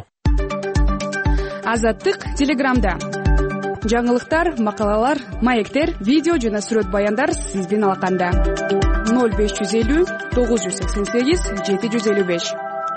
Азаттык Телеграмда. Жаңылыктар, макалалар, маектер, видео жана сүрөт баяндар сиздин алаканда. ноль беш жүз элүү тогуз жүз сексен сегиз жети жүз элүү беш.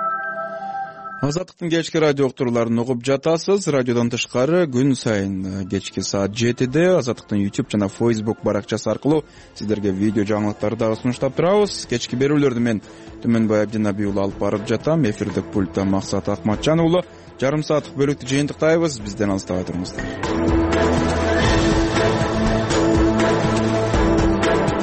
Азаттыктын кечки радио уктурууларын угуп жатасыз. Радиодон тышкары күн сайын кечки саат жетиде Азаттыктын YouTube жана Facebook баракчасы аркылуу сиздерге видео жаңылыктарды дагы сунуштап турабыз. Кечки берүүлөрдү мен Түмөнбай Абдинабий уулу алып барып жатам. Эфирдик пульттан Максат Акматжан уулу. Жарым сааттык бөлүктү жыйынтыктайбыз. Бизден алыстабай туруңуздар.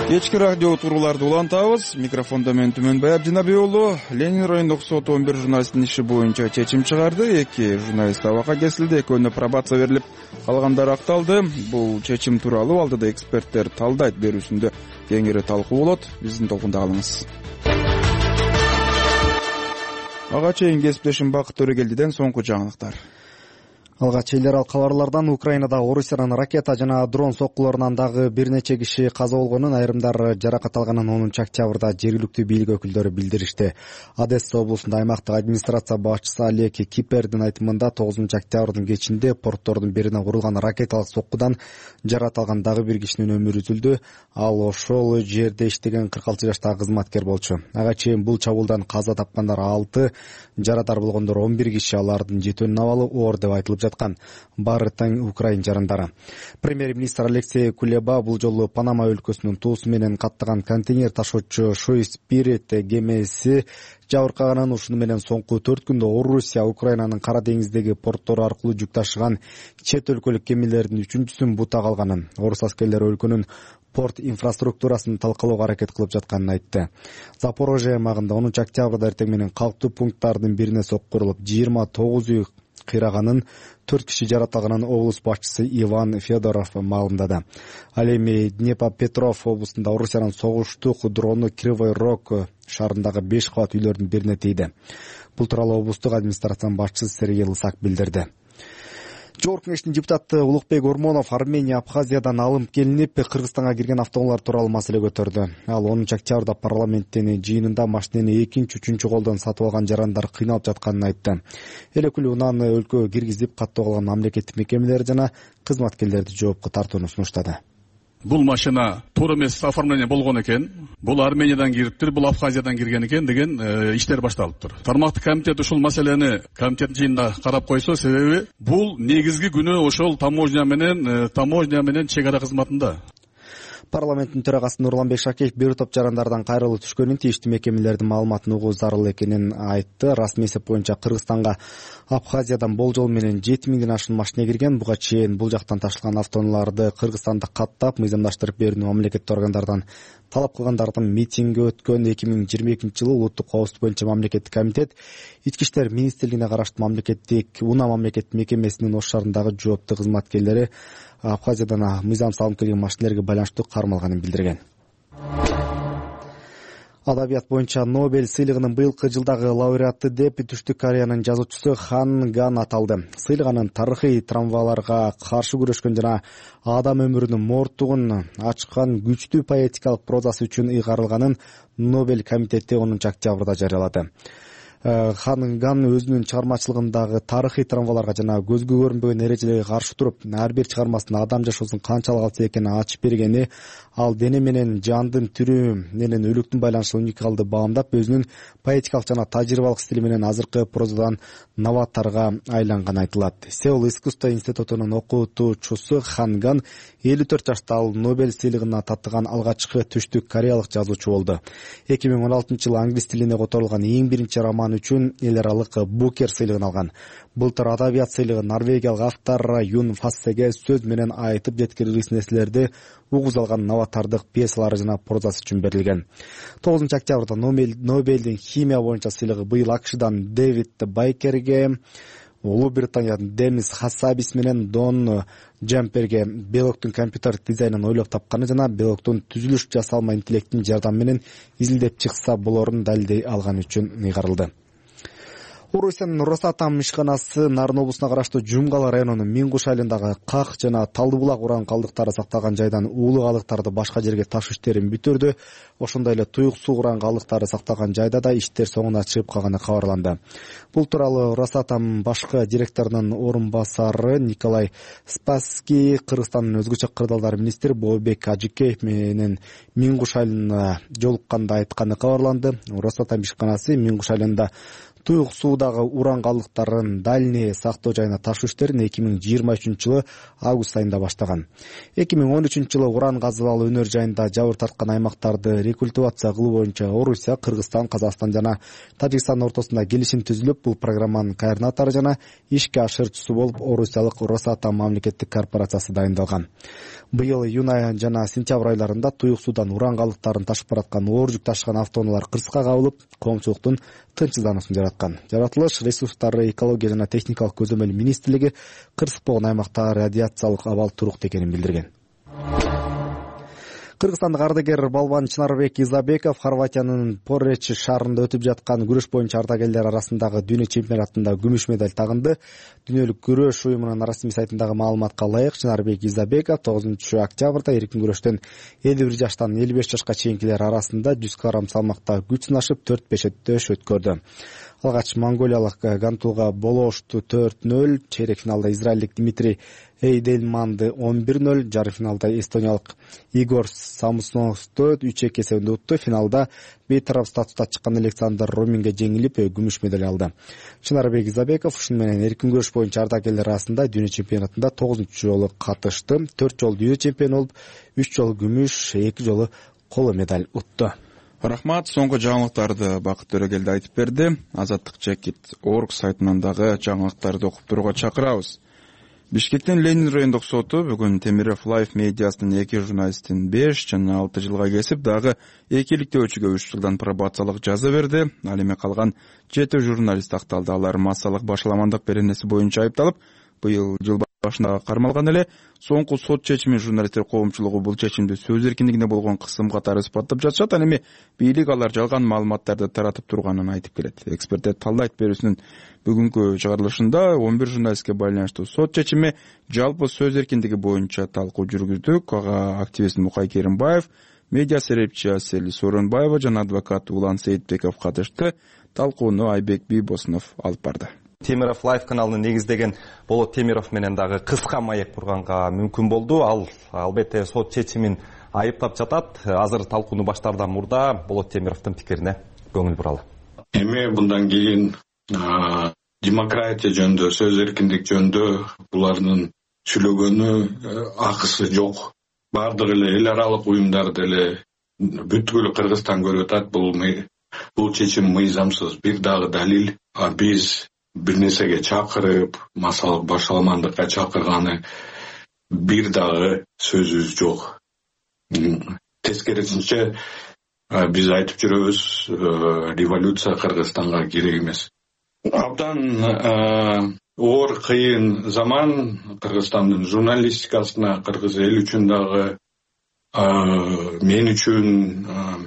кечки радио уктурууларды улантабыз. Микрофондо мен Түмөнбай Абдинабек уулу. Ленин райондук соту он бир журналисттин иши боюнча чечим чыгарды. Эки журналист абакка кесилди, экөөнүнө пробация берилип, калгандары акталды. Бул чечим тууралуу алдыда эксперттер талдайт берүүсүндө кеңири талкуу болот. Биздин толкунда калыңыз. Ага чейин кесиптешим Бакыт Төрөгелдиден соңку жаңылыктар. Алгач элдер ал кабарлардан Украинада Орусиянын ракета жана дрон соккуларынан дагы бир нече киши каза болгонун, айрымдар жаракат алганын онунчу октябрда жергиликтүү бийлик өкүлдөрү билдиришти. Одесса облусунда аймактык администрация башчысы Олег Кипердин айтымында тогузунчу октябрдын кечинде порттордун бирине урулган ракеталык соккудан жаракат алган дагы бир кишинин өмүрү үзүлдү. Ал ошол жерде иштеген кырк алты жаштагы кызматкер болчу. Ага чейин бул чабуулдан каза тапкандар алты, жарадар болгондор он бир киши, алардын жетөөнүн абалы оор деп айтылып жаткан. Баары тең Украин жарандары. Премьер-министр Алексей Кулеба бул жолу Панама өлкөсүнүн туусу менен каттаган контейнер ташуучу Шой Спирит кемеси жабыркаганын, ушуну менен соңку төрт күндө Орусия Украинанын Кара деңиздеги порттору аркылуу жүк ташыган чет өлкөлүк кемелердин үчүнчүсүн бута калганын, орус аскерлери өлкөнүн порт инфраструктурасын талкалоого аракет кылып жатканын айтты. Запорожье аймагында онунчу октябрда эртең менен калктуу пункттардын бирине соккурулуп жыйырма тогуз үй кыйраганын, төрт киши жаратылганын облус башчысы Иван Федоров маалымдады. Ал эми Днепропетровск облусунда Орусиянын согуштук дрону Кривой Рог шаарындагы беш кабат үйлөрдүн бирине тийди. Бул тууралуу облустук администрациянын башчысы Сергей Лысак билдирди. Жогорку кеңештин депутаты Улукбек Ормонов Армения Абхазиядан алынып келинип Кыргызстанга кирген автоунаалар тууралуу маселе көтөрдү. Ал онунчу октябрда парламенттин жыйынында машинени экинчи, үчүнчү колдон сатып алган жарандар кыйналып жатканын айтты. Эл өкүлү унааны өлкөгө киргизип каттоо кылган мамлекеттик мекемелер жана кызматкерлерди жоопко тартууну сунуштады. Бул машина туура эмес оформление болгон экен. Бул Армениядан кириптир, бул Абхазиядан кирген экен деген э, иштер башталыптыр. Тармактык комитет ушул маселени комитет жыйынында карап койсо, себеби бул негизги күнөө ошол таможня менен э, таможня менен чек ара кызматында. Парламенттин төрагасы Нурланбек Шакеев бир топ жарандардан кайрылуу түшкөнүн, тийиштүү мекемелердин маалыматын угуу зарыл экенин айтты. Расмий эсеп боюнча Кыргызстанга Абхазиядан болжол менен жети миңден ашуун машина кирген. Буга чейин бул жактан ташылган автоунааларды Кыргызстанда каттап, мыйзамдаштырып берүүнү мамлекеттик органдардан талап кылгандардын митинги өткөн. эки миң жыйырма экинчи жылы улуттук коопсуздук боюнча мамлекеттик комитет ички иштер министрлигине караштуу мамлекеттик унаа мамлекеттик мекемесинин ош шаарындагы жооптуу кызматкерлери Абхазиядан мыйзамсыз алынып келген машинелерге байланыштуу кармалганын билдирген. Адабият боюнча Нобель сыйлыгынын быйылкы жылдагы лауреаты деп Түштүк Кореянын жазуучусу Хан Ган аталды. Сыйлык анын тарыхый травмаларга каршы күрөшкөн жана адам өмүрүнүн морттугун ачкан күчтүү поэтикалык прозасы үчүн ыйгарылганын Нобель комитети онунчу октябрда жарыялады. Хан Ган өзүнүн чыгармачылыгындагы тарыхый травмаларга жана көзгө көрүнбөгөн эрежелерге каршы туруп, ар бир чыгармасында адам жашоосун канчалык алса экенин ачып бергени, ал дене менен жандын түрү менен өлүктүн байланышын уникалдуу баамдап, өзүнүн поэтикалык жана тажрыйбалык стили менен азыркы прозадан новаторго айланганы айтылат. Сеул искусство институтунун окутуучусу Хан Ган элүү төрт жашта ал Нобель сыйлыгына татыган алгачкы түштүк кореялык жазуучу болду. эки миң он алтынчы жылы англис тилине которулган эң биринчи роман үчүн эл аралык Букер сыйлыгын алган. Былтыр адабият сыйлыгы норвегиялык автор Юн Фассеге сөз менен айтып жеткирилгис нерселерди угуз алган новатордук пьесалары жана прозасы үчүн берилген. тогузунчу октябрда Нобелдин химия боюнча сыйлыгы быйыл АКШдан Дэвид Байкерге, Улуу Британиядан Демис Хасабис менен Дон Джамперге белоктун компьютер дизайнын ойлоп тапканы жана белоктун түзүлүш жасалма интеллекттин жардамы менен изилдеп чыкса болорун далилдей алганы үчүн ыйгарылды. Орусиянын Росатом ишканасы Нарын облусуна караштуу Жумгала районунун Миңгуш айылындагы Как жана Талдыбулак уран калдыктары сакталган жайдан уулуу калдыктарды башка жерге ташуу иштерин бүтүрдү. Ошондой эле Туюк суу уран калдыктары сакталган жайда да иштер соңуна чыгып калганы кабарланды. Бул тууралуу Росатом башкы директорунун орун басары Николай Спасский Кыргызстандын өзгөчө кырдаалдар министри Бообек Ажыкеев менен Миңгуш айылына жолукканда айтканы кабарланды. Росатом ишканасы Миңгуш айылында Туюк суудагы уран калдыктарын дальний сактоо жайына ташуу иштерин эки миң жыйырма үчүнчү жылы август айында баштаган. эки миң он үчүнчү жылы уран казыбалуу өнөр жайында жабыр тарткан аймактарды рекультивация кылуу боюнча Орусия, Кыргызстан, Казакстан жана Тажикстан ортосунда келишим түзүлүп, бул программанын координатору жана ишке ашырчусу болуп орусиялык Росатом мамлекеттик корпорациясы дайындалган. Быйыл июнь жана сентябрь айларында туюк суудан уран калдыктарын ташып бараткан оор жүк ташыган автоунаалар кырсыкка кабылып, коомчулуктун тынчсыздануусун жараткан. Жаратылыш ресурстары экология жана техникалык көзөмөл министрлиги кырсык болгон аймакта радиациялык абал туруктуу экенин билдирген. Кыргызстандык ардагер балбан Чынарбек Изабеков Хорватиянын Пореч шаарында өтүп жаткан күрөш боюнча ардагерлер арасындагы дүйнө чемпионатында күмүш медаль тагынды. Дүйнөлүк күрөш уюмунун расмий сайтындагы маалыматка ылайык, Чынарбек Изабеков тогузунчу октябрда эркин күрөштөн элүү бир жаштан элүү беш жашка чейинкилер арасында жүз килограмм салмакта күч сынашып төрт бешеттөш өткөрдү. Алгач монголиялык Гантулга Болошту төрт нөл, чейрек финалда израилдик Дмитрий Эйдельманды он бир нөл, жарым финалда эстониялык Игор Самсоновду үч эки эсебинде утту. Финалда бейтарап статуста чыккан Александр Роминге жеңилип күмүш медаль алды. Чынарбек Изабеков ушун менен эркин күрөш боюнча ардагерлер арасында дүйнө чемпионатында тогузунчу жолу катышты. төрт жолу дүйнө чемпиону болуп, үч жолу күмүш, эки жолу коло медаль утту. Рахмат, соңку жаңылыктарды Бакыт Төрөгелди айтып берди. Азаттык Чекит орг сайтынан дагы жаңылыктарды окуп турууга чакырабыз. Бишкектин Ленин райондук соту бүгүн Темиров Лайф медиасынын эки журналистин беш жана алты жылга кесип, дагы эки иликтөөчүгө үч жылдан пробациялык жаза берди. Ал эми калган жети журналист акталды. Алар массалык башаламандык беренеси боюнча айыпталып, быйыл жыл башында кармалган эле. Соңку сот чечими журналисттер коомчулугу бул чечимди сөз эркиндигине болгон кысым катары испаттап жатышат. Ал эми бийлик алар жалган маалыматтарды таратып турганын айтып келет. Эксперттер талдайт берүүсүнүн бүгүнкү чыгарылышында он бир журналистке байланыштуу сот чечими жалпы сөз эркиндиги боюнча талкуу жүргүздүк. Ага активист Мукай Керимбаев, медиа серепчи Асель Сооронбаева жана адвокат Улан Сейитбеков катышты. Талкууну Айбек Бийбосунов алып барды. Темиров Лайф каналын негиздеген Болот Темиров менен дагы кыска маек курганга мүмкүн болду. Ал албетте сот чечимин айыптап жатат. Азыр талкууну баштаардан мурда Болот Темировдун пикирине көңүл буралы. Эми мындан кийин демократия жөнүндө, сөз эркиндик жөнүндө булардын сүйлөгөнү акысы жок. Бардыгы эле эл аралык уюмдар деле бүткүл Кыргызстан көрүп атат. Бул бул чечим мыйзамсыз. Бир дагы далил, биз бир нерсеге чакырып, массалык башаламандыкка чакырганы бир дагы сөзүбүз жок. Тескерисинче биз айтып жүрөбүз, революция Кыргызстанга керек эмес. Абдан оор кыйын заман Кыргызстандын журналистикасына, кыргыз эл үчүн дагы, мен үчүн,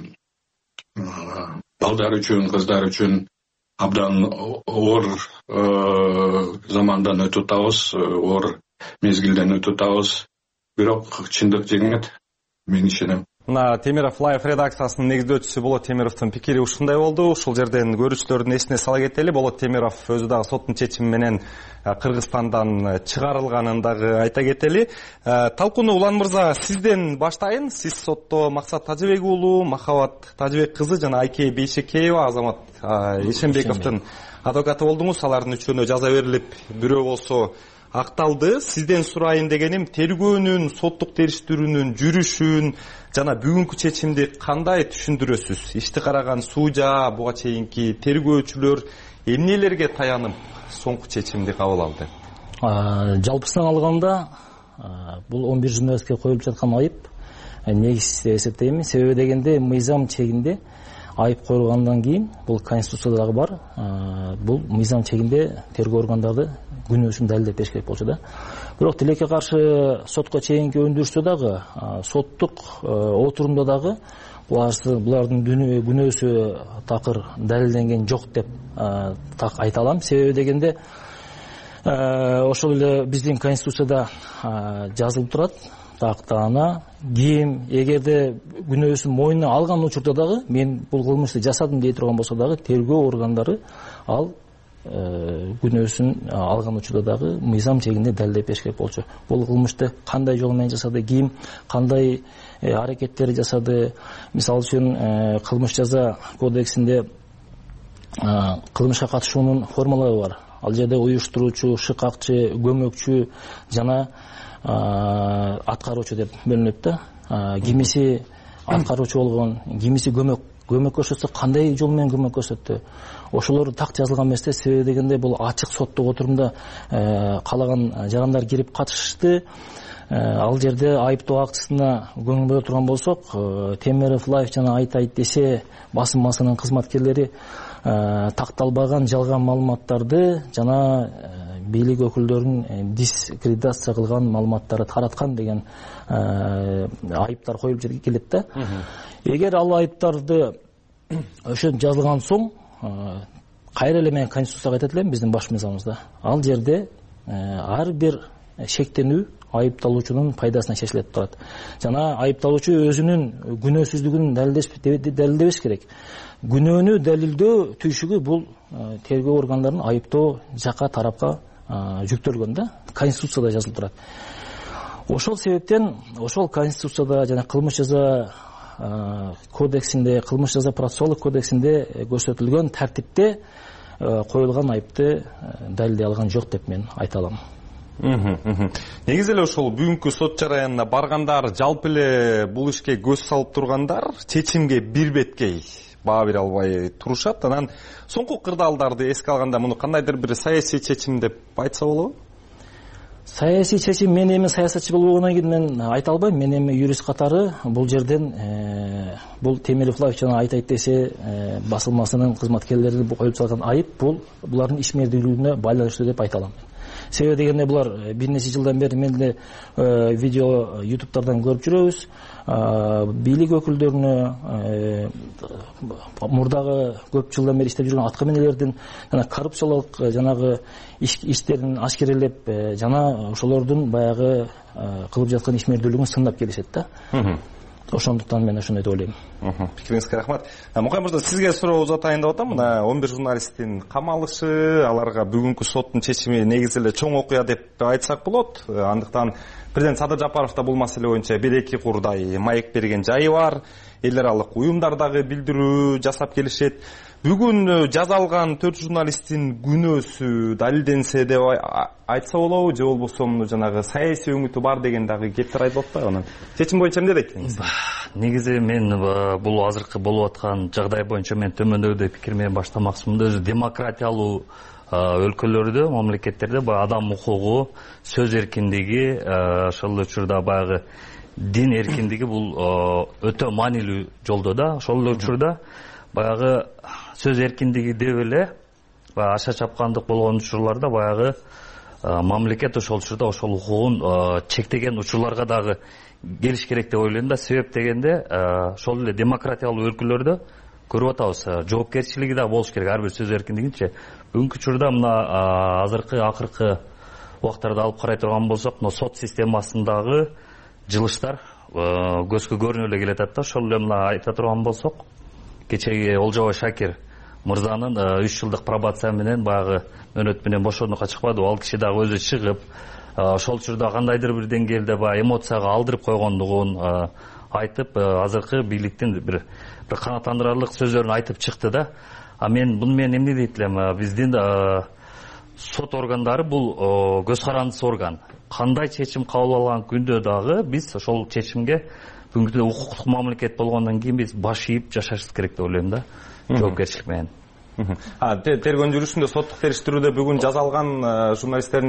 балдар үчүн, кыздар үчүн абдан оор замандан өтүп атабыз, оор мезгилден өтүп атабыз. Бирок чындык жеңет, мен ишенем. Мына Темиров Лайф редакциясынын негиздөөчүсү Болот Темировдун пикири ушундай болду. Ушул жерден көрүүчүлөрдүн эсине сала кетели. Болот Темиров өзү дагы соттун чечими менен Кыргызстандан чыгарылганын дагы айта кетели. Талкууну Улан мырза сизден баштайын. Сиз сотто Максат Тажыбек уулу, Махабат Тажыбек кызы жана Айке Бейшекеева, Азамат Эшенбековдун адвокаты болдуңуз. Алардын үчөөнө жаза берилип, бирөө болсо акталды. Сизден сурайын дегеним, тергөөнүн, соттук териштирүүнүн жүрүшүн жана бүгүнкү чечимди кандай түшүндүрөсүз? Ишти караган сужа, буга чейинки тергөөчүлөр эмнелерге таянып соңку чечимди кабыл алды? Жалпысынан алганда, бул он бир журналистке коюлуп жаткан айып негизсиз деп эсептейм. Себеби дегенде мыйзам чегинде айып коюлгандан кийин, бул конституцияда дагы бар, бул мыйзам чегинде тергөө органдары күнөөсүн далилдеп бериш керек болчу да. Бирок тилекке каршы сотко чейинки өндүрүштө дагы, соттук отурумда дагы булардын күнөөсү такыр далилденген жок деп так айта алам. Себеби дегенде ошол эле биздин конституцияда жазылып турат, тактана ким эгерде күнөөсүн мойнуна алган учурда дагы, мен бул кылмышты жасадым дей турган болсо дагы, тергөө органдары ал күнөөсүн алган учурда дагы мыйзам чегинде далилдеп бериш керек болчу. Бул кылмышты кандай жол менен жасады, ким кандай аракеттер жасады. Мисалы үчүн кылмыш жаза кодексинде кылмышка катышуунун формалары бар. Ал жерде уюштуруучу, шыкакчы, көмөкчү жана аткаруучу деп бөлүнөт да. Кимиси аткаруучу болгон, кимиси көмөк көмөк көрсөтсө кандай жол менен көмөк көрсөттү. Ошолор так жазылган эмес да. Себеби дегенде бул ачык соттук отурумда каалаган жарандар кирип катышты. Ал жерде айыптоо актысына көңүл бура турган болсок, Темиров Лайф жана Айт Айт десе басылмасынын кызматкерлери такталбаган жалган маалыматтарды жана бийлик өкүлдөрүнүн дискредитация кылган маалыматтарды тараткан деген айыптар коюлуп келет да. Эгер ал айыптарды ошо жазылган соң кайра эле мен Конституцияга айтат элем, биздин баш мыйзамыбызда ал жерде ар бир шектенүү айыпталуучунун пайдасына чечилет турат. Жана айыпталуучу өзүнүн күнөөсүздүгүн далилдебеш керек. Күнөөнү далилдөө түйшүгү бул тергөө органдарынын айыптоо жака тарапка жүктөлгөн да. Конституцияда жазылып турат. Ошол себептен ошол Конституцияда жана кылмыш жаза кодексинде, кылмыш жаза процессуалдык кодексинде көрсөтүлгөн тартипте коюлган айыпты далилдей алган жок деп мен айта алам. Негизи эле ошол бүгүнкү сот жараянына баргандар, жалпы эле бул ишке көз салып тургандар чечимге бир беткей баа бере албай турушат. Анан соңку кырдаалдарды эске алганда муну кандайдыр бир саясий чечим деп айтса болобу? Саясий чечим, мен эми саясатчы болгондон кийин мен айта албайм. Мен эми юрист катары бул жерден бул Темиров Лайф жана Айт Айт десе басылмасынын кызматкерлери коюп салган айып бул булардын ишмердүүлүгүнө байланыштуу деп айта алам. Себеби дегенде булар бир нече жылдан бери мен деле видео ютубтардан көрүп жүрөбүз. Бийлик өкүлдөрүнө, мурдагы көп жылдан бери иштеп жүргөн аткаминерлердин жана коррупциялык жанагы иштерин ашкерелеп жана ошолордун баягы кылып жаткан ишмердүүлүгүн сындап келишет да. Ошондуктан мен ошондой деп ойлойм. Пикириңизге рахмат. Мукай мырза, сизге суроо узатайын деп атам. Мына он бир журналисттин камалышы, аларга бүгүнкү соттун чечими негизи эле чоң окуя деп айтсак болот. Андыктан президент Садыр Жапаров да бул маселе боюнча бир эки курдай маек берген жайы бар. Эл аралык уюмдар дагы билдирүү жасап келишет. Бүгүн жазалган төрт журналисттин күнөөсү далилденсе деп айтса болобу, же болбосо муну жанагы саясий өңүтү бар деген дагы кептер айтып атпайбы? Анан чечим боюнча эмне дейт элеңиз? Негизи мен бул азыркы болуп аткан жагдай боюнча мен төмөндөгүдөй пикир менен баштамакчымын. Өзү демократиялуу өлкөлөрдө, мамлекеттерде баягы адам укугу, сөз эркиндиги, ошол учурда баягы дин эркиндиги бул өтө маанилүү жолдо да. Ошол учурда баягы сөз эркиндиги деп эле аша чапкандык болгон учурларда баягы мамлекет ошол учурда ошол укугун чектеген учурларга дагы келиш керек деп ойлойм да. Себеп дегенде ошол эле демократиялуу өлкөлөрдө көрүп атабыз, жоопкерчилиги да болуш керек ар бир сөз эркиндигинче. Бүгүнкү учурда мына азыркы акыркы убактарда алып карай турган болсок, мына сот системасындагы жылыштар көзгө көрүнүп эле келатат да. Ошол эле мына айта турган болсок, кечеги Олжобой Шакир мырзанын үч жылдык пробация менен баягы мөөнөт менен бошоодукка чыкпады. Ал киши дагы өзү чыгып, ошол учурда кандайдыр бир деңгээлде баягы эмоцияга алдырып койгондугун айтып, азыркы бийликтин бир бир канааттандырарлык сөздөрүн айтып чыкты да. А мен буну менен эмне дейт элем? Биздин сот органдары бул көз карандысыз орган. Кандай чечим кабыл алган күндө дагы биз ошол чечимге бүгүнкү укуктук мамлекет болгондон кийин биз баш ийип жашашыбыз керек деп ойлойм да, жоопкерчилик менен. Тергөө жүрүшүндө соттук териштирүүдө бүгүн жазалган журналисттердин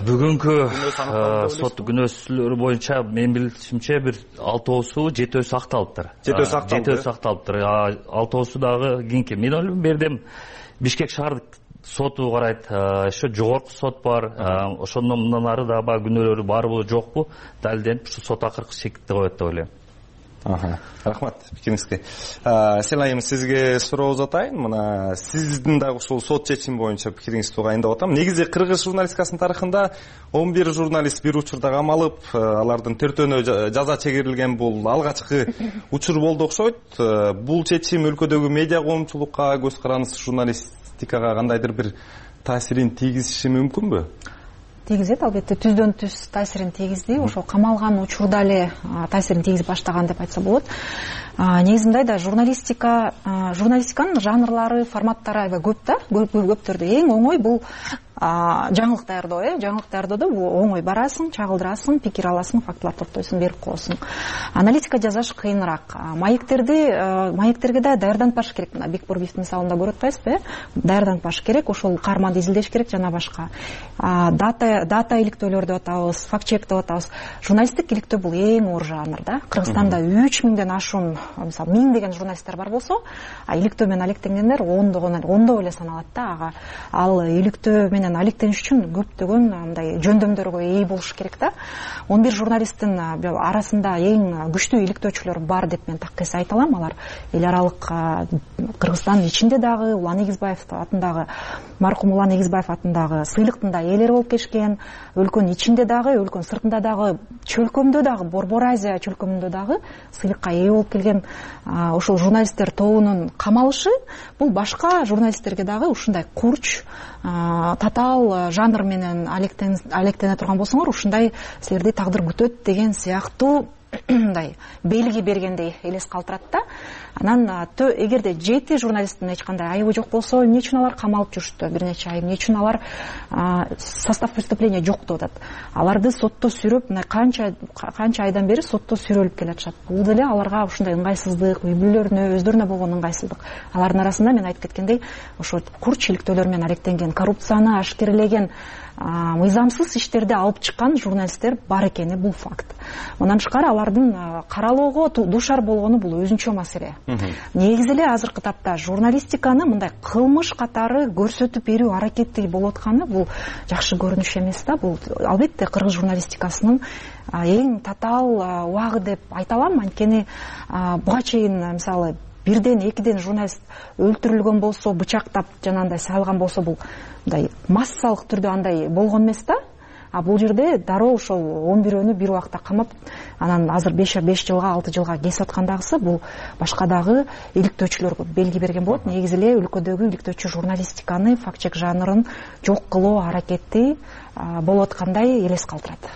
бүгүнкү сот күнөөсүлөрү боюнча мен билишимче бир алтоосу, жетөөсү акталыптыр. Жетөөсү акталыптыр. Жетөөсү акталыптыр. Алтоосу дагы кийинки. Мен ойлойм бердим Бишкек шаардык соту карайт, еще жогорку сот бар. Ошондон мындан ары да баягы күнөөлөрү барбы жокпу далилденип ушу сот акыркы чекитти коет деп ойлойм. Рахмат пикириңизге. Селайым, сизге суроо узатайын. Мына сиздин дагы ушул сот чечими боюнча пикириңизди угайындап атам. Негизи кыргыз журналистикасынын тарыхында он бир журналист бир учурда камалып, алардын төртөөнө жаза чегирилген бул алгачкы учур болду окшойт. Бул чечим өлкөдөгү медиа коомчулукка, көз карандысыз журналистикага кандайдыр бир таасирин тийгизиши мүмкүнбү? тийгизет, албетте түздөн түз таасирин тийгизди. Ошо камалган учурда эле таасирин тийгизип баштаган деп айтса болот. Негизинде айда журналистика, журналистиканын жанрлары, форматтары аябай көп да, көптөрдө. Эң оңой бул жаңылык даярдоо, э, жаңылык даярдоодо оңой барасың, чагылдырасың, пикир аласың, фактылар топтойсуң, берип коесуң. Аналитика жасаш кыйыныраак. Маектерди, маектерге да даярданып баш керек. Мына Бекбурбиевдин мисалында көрүп атпайсызбы, э? Даярданып баш керек, ошол каарманды изилдеш керек жана башка. Дата, дата иликтөөлөр деп атабыз, факт-чек деп атабыз. Журналисттик иликтөө бул эң оор жанр да. Кыргызстанда үч миңден ашуун, мисалы, миң деген журналисттер бар болсо, а иликтөө менен алектенгендер ондогон, ондо эле саналат да. Ага, ал иликтөө менен алектениш үчүн көптөгөн мындай жөндөмдөргө ээ болуш керек да. он бир журналисттин арасында эң күчтүү иликтөөчүлөр бар деп мен таккес айта алам. Алар эл аралык Кыргызстан ичинде дагы Улан Эгизбаев атындагы, маркум Улан Эгизбаев атындагы сыйлыктын да ээлери болуп келишкен, өлкөнүн ичинде дагы, өлкөнүн сыртында дагы, чөлкөмдө дагы, Борбор Азия чөлкөмүндө дагы сыйлыкка ээ болуп келген ошол журналисттер тобунун камалышы бул башка журналисттерге дагы ушундай курч, татаал жанр менен алектене турган болсоңор, ушундай силерди тагдыр күтөт деген сыяктуу мындай белги бергендей элес калтырат да. Анан эгерде жети журналисттин эч кандай айыбы жок болсо, эмне үчүн алар камалып жүрүштү бир нече ай, эмне үчүн алар состав преступления жок деп атат. Аларды сотто сүрөп, мына канча канча айдан бери сотто сүрөлүп келатышат. Бул деле аларга ушундай ыңгайсыздык, үй-бүлөлөрүнө, өздөрүнө болгон ыңгайсыздык. Алардын арасында мен айтып кеткендей, ошо курч иликтөөлөр менен алектенген, коррупцияны ашкерелеген, мыйзамсыз иштерди алып чыккан журналисттер бар экени бул факт. Мындан тышкары алардын каралоого дуушар болгону бул өзүнчө маселе. Негизи эле азыркы тапта журналистиканы мындай кылмыш катары көрсөтүп берүү аракети болуп атканы бул жакшы көрүнүш эмес да. Бул албетте кыргыз журналистикасынын эң татаал убагы деп айта алам. Анткени буга чейин мисалы бирден экиден журналист өлтүрүлгөн болсо, бычактап жанагындай салган болсо, бул мындай массалык түрдө андай болгон эмес да. А бул жерде дароо ошол он бирөөнү бир убакта камап, анан азыр беш жылга, алты жылга кесип аткандагысы бул башка дагы иликтөөчүлөргө белги берген болот. Негизи эле өлкөдөгү иликтөөчү журналистиканы, факт-чек жанрын жок кылуу аракети болуп аткандай элес калтырат.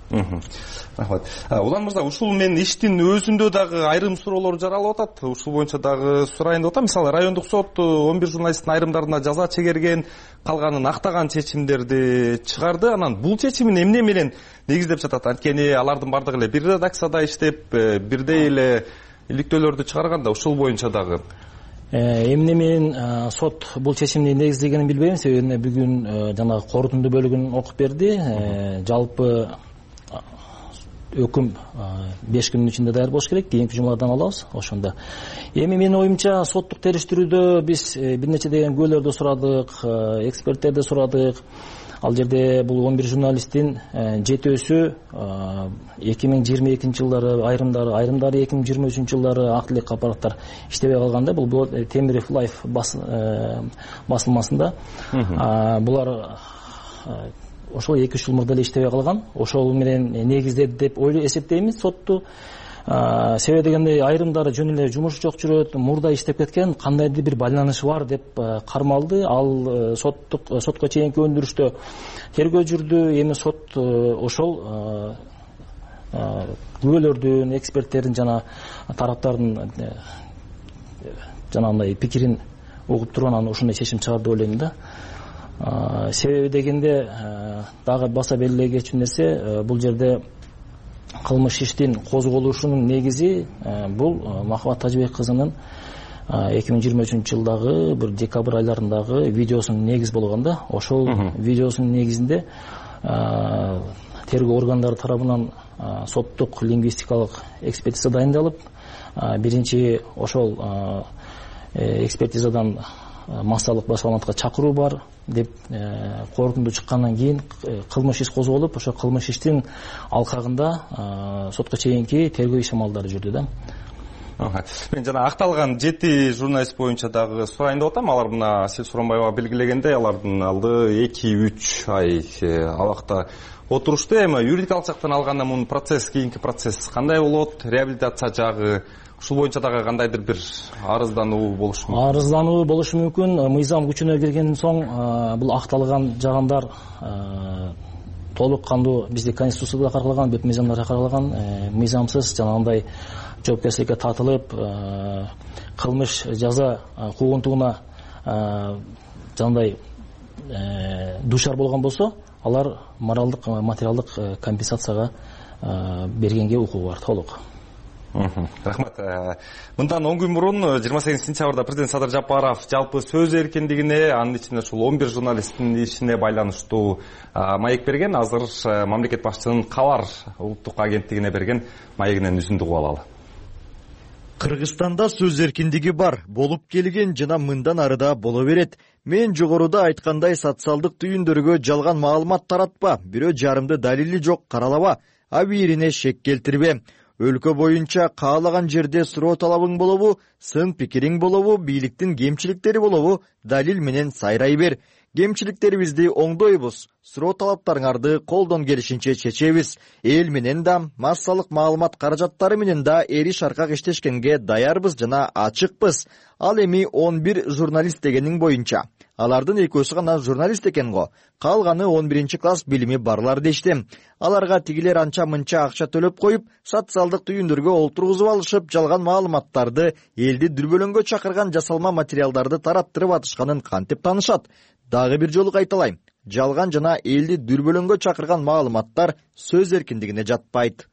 Рахмат. Улан мырза, ушул мен иштин өзүндө дагы айрым суроолор жаралып атат. Ушул боюнча дагы сурайын деп атам. Мисалы, райондук сот он бир журналисттин айрымдарына жаза чегерген, калганын актаган чечимдерди чыгарды. Анан бул чечимин эмне менен негиздеп жатат? Анткени алардын бардыгы эле бир редакцияда иштеп, бирдей эле иликтөөлөрдү чыгарганда, ушул боюнча дагы эмне менен сот бул чечимди негиздегенин билбейм. Себеби бүгүн жанагы корутунду бөлүгүн окуп берди. Жалпы өкүм беш күнүн ичинде даяр болуш керек, кийинки жумадан алабыз. Ошондо эми менин оюмча соттук териштирүүдө биз бир нече деген күбөлөрдү сурадык, эксперттерди сурадык. Ал жерде бул он бир журналисттин жетөөсү эки миң жыйырма экинчи жылдары, айрымдары айрымдары эки миң жыйырма үчүнчү жылдары актылык аппараттар иштебей калганда, бул Темирев Лайф басылмасында булар ошол эки үч жыл мурда эле иштебей калган. Ошол менен негиздеди деп ойлойт, эсептеймиз сотту. Себеби дегенде айрымдары жөн эле жумуш жок жүрөт, мурда иштеп кеткен, кандайдыр бир байланышы бар деп кармалды. Ал соттук сотко чейинки өндүрүштө тергөө жүрдү. Эми сот ошол күбөлөрдүн, эксперттердин жана тараптардын жанагындай пикирин угуп турган, анан ушундай чечим чыгарды деп ойлойм да. Себеби дегенде дагы баса белгилей кетчү нерсе, бул жерде кылмыш иштин козголушунун негизи бул Махабат Тажыбек кызынын эки миң жыйырма үчүнчү жылдагы бир декабрь айларындагы видеосунун негиз болгон да. Ошол видеосунун негизинде тергөө органдары тарабынан соттук лингвистикалык экспертиза дайындалып, биринчи ошол экспертизадан массалык башкармалыкка чакыруу бар деп корутунду чыккандан кийин кылмыш иш козголуп, ошо кылмыш иштин алкагында сотко чейинки тергөө иш-амалдары жүрдү да. Мен жана акталган жети журналист боюнча дагы сурайын деп атам. Алар мына Асель Сурамбаева белгилегендей, алардын алды эки үч ай абакта отурушту. Эми юридикалык жактан алганда мунун процесс, кийинки процесс кандай болот? Реабилитация жагы, ушул боюнча дагы кандайдыр бир арыздануу болушу мүмкүн? Арыздануу болушу мүмкүн. Мыйзам күчүнө киргенден соң бул акталган жагымдар толук кандуу бизде конституцияда каралган, бүт мыйзамдарда каралган, мыйзамсыз жанагындай жоопкерчиликке тартылып, кылмыш жаза куугунтугуна жанагындай дуушар болгон болсо, алар моралдык, материалдык компенсацияга бергенге укугу бар толук. Рахмат. Мындан он күн мурун жыйырма сегизинчи сентябрда президент Садыр Жапаров жалпы сөз эркиндигине, анын ичинде ушул он бир журналисттин ишине байланыштуу маек берген. Азыр мамлекет башчысынын Кабар улуттук агенттигине берген маегинен үзүндү угуп алалы. Кыргызстанда сөз эркиндиги бар, болуп келген жана мындан арыда боло берет. Мен жогоруда айткандай социалдык түйүндөргө жалган маалымат таратпа, бирөө жарымды далили жок каралаба, абийирине шек келтирбе. Өлкө боюнча каалаган жерде суроо талабың болобу, сын пикириң болобу, бийликтин кемчиликтери болобу, далил менен сайрай бер. Кемчиликтерибизди оңдойбуз, суроо талаптарыңарды колдон келишинче чечебиз. Эл менен да, массалык маалымат каражаттары менен да эри шаркак иштешкенге даярбыз жана ачыкпыз. Ал эми он бир журналист дегениң боюнча. Алардын экөөсү гана журналист экен го. Калганы он биринчи класс билими барлар дешти. Аларга тигилер анча мынча акча төлөп коюп, социалдык түйүндөргө олтургузуп алышып, жалган маалыматтарды, элди дүрбөлөңгө чакырган жасалма материалдарды тараттырып атышканын кантип таанышат? Дагы бир жолу кайталайм. Жалган жана элди дүрбөлөңгө чакырган маалыматтар сөз эркиндигине жатпайт.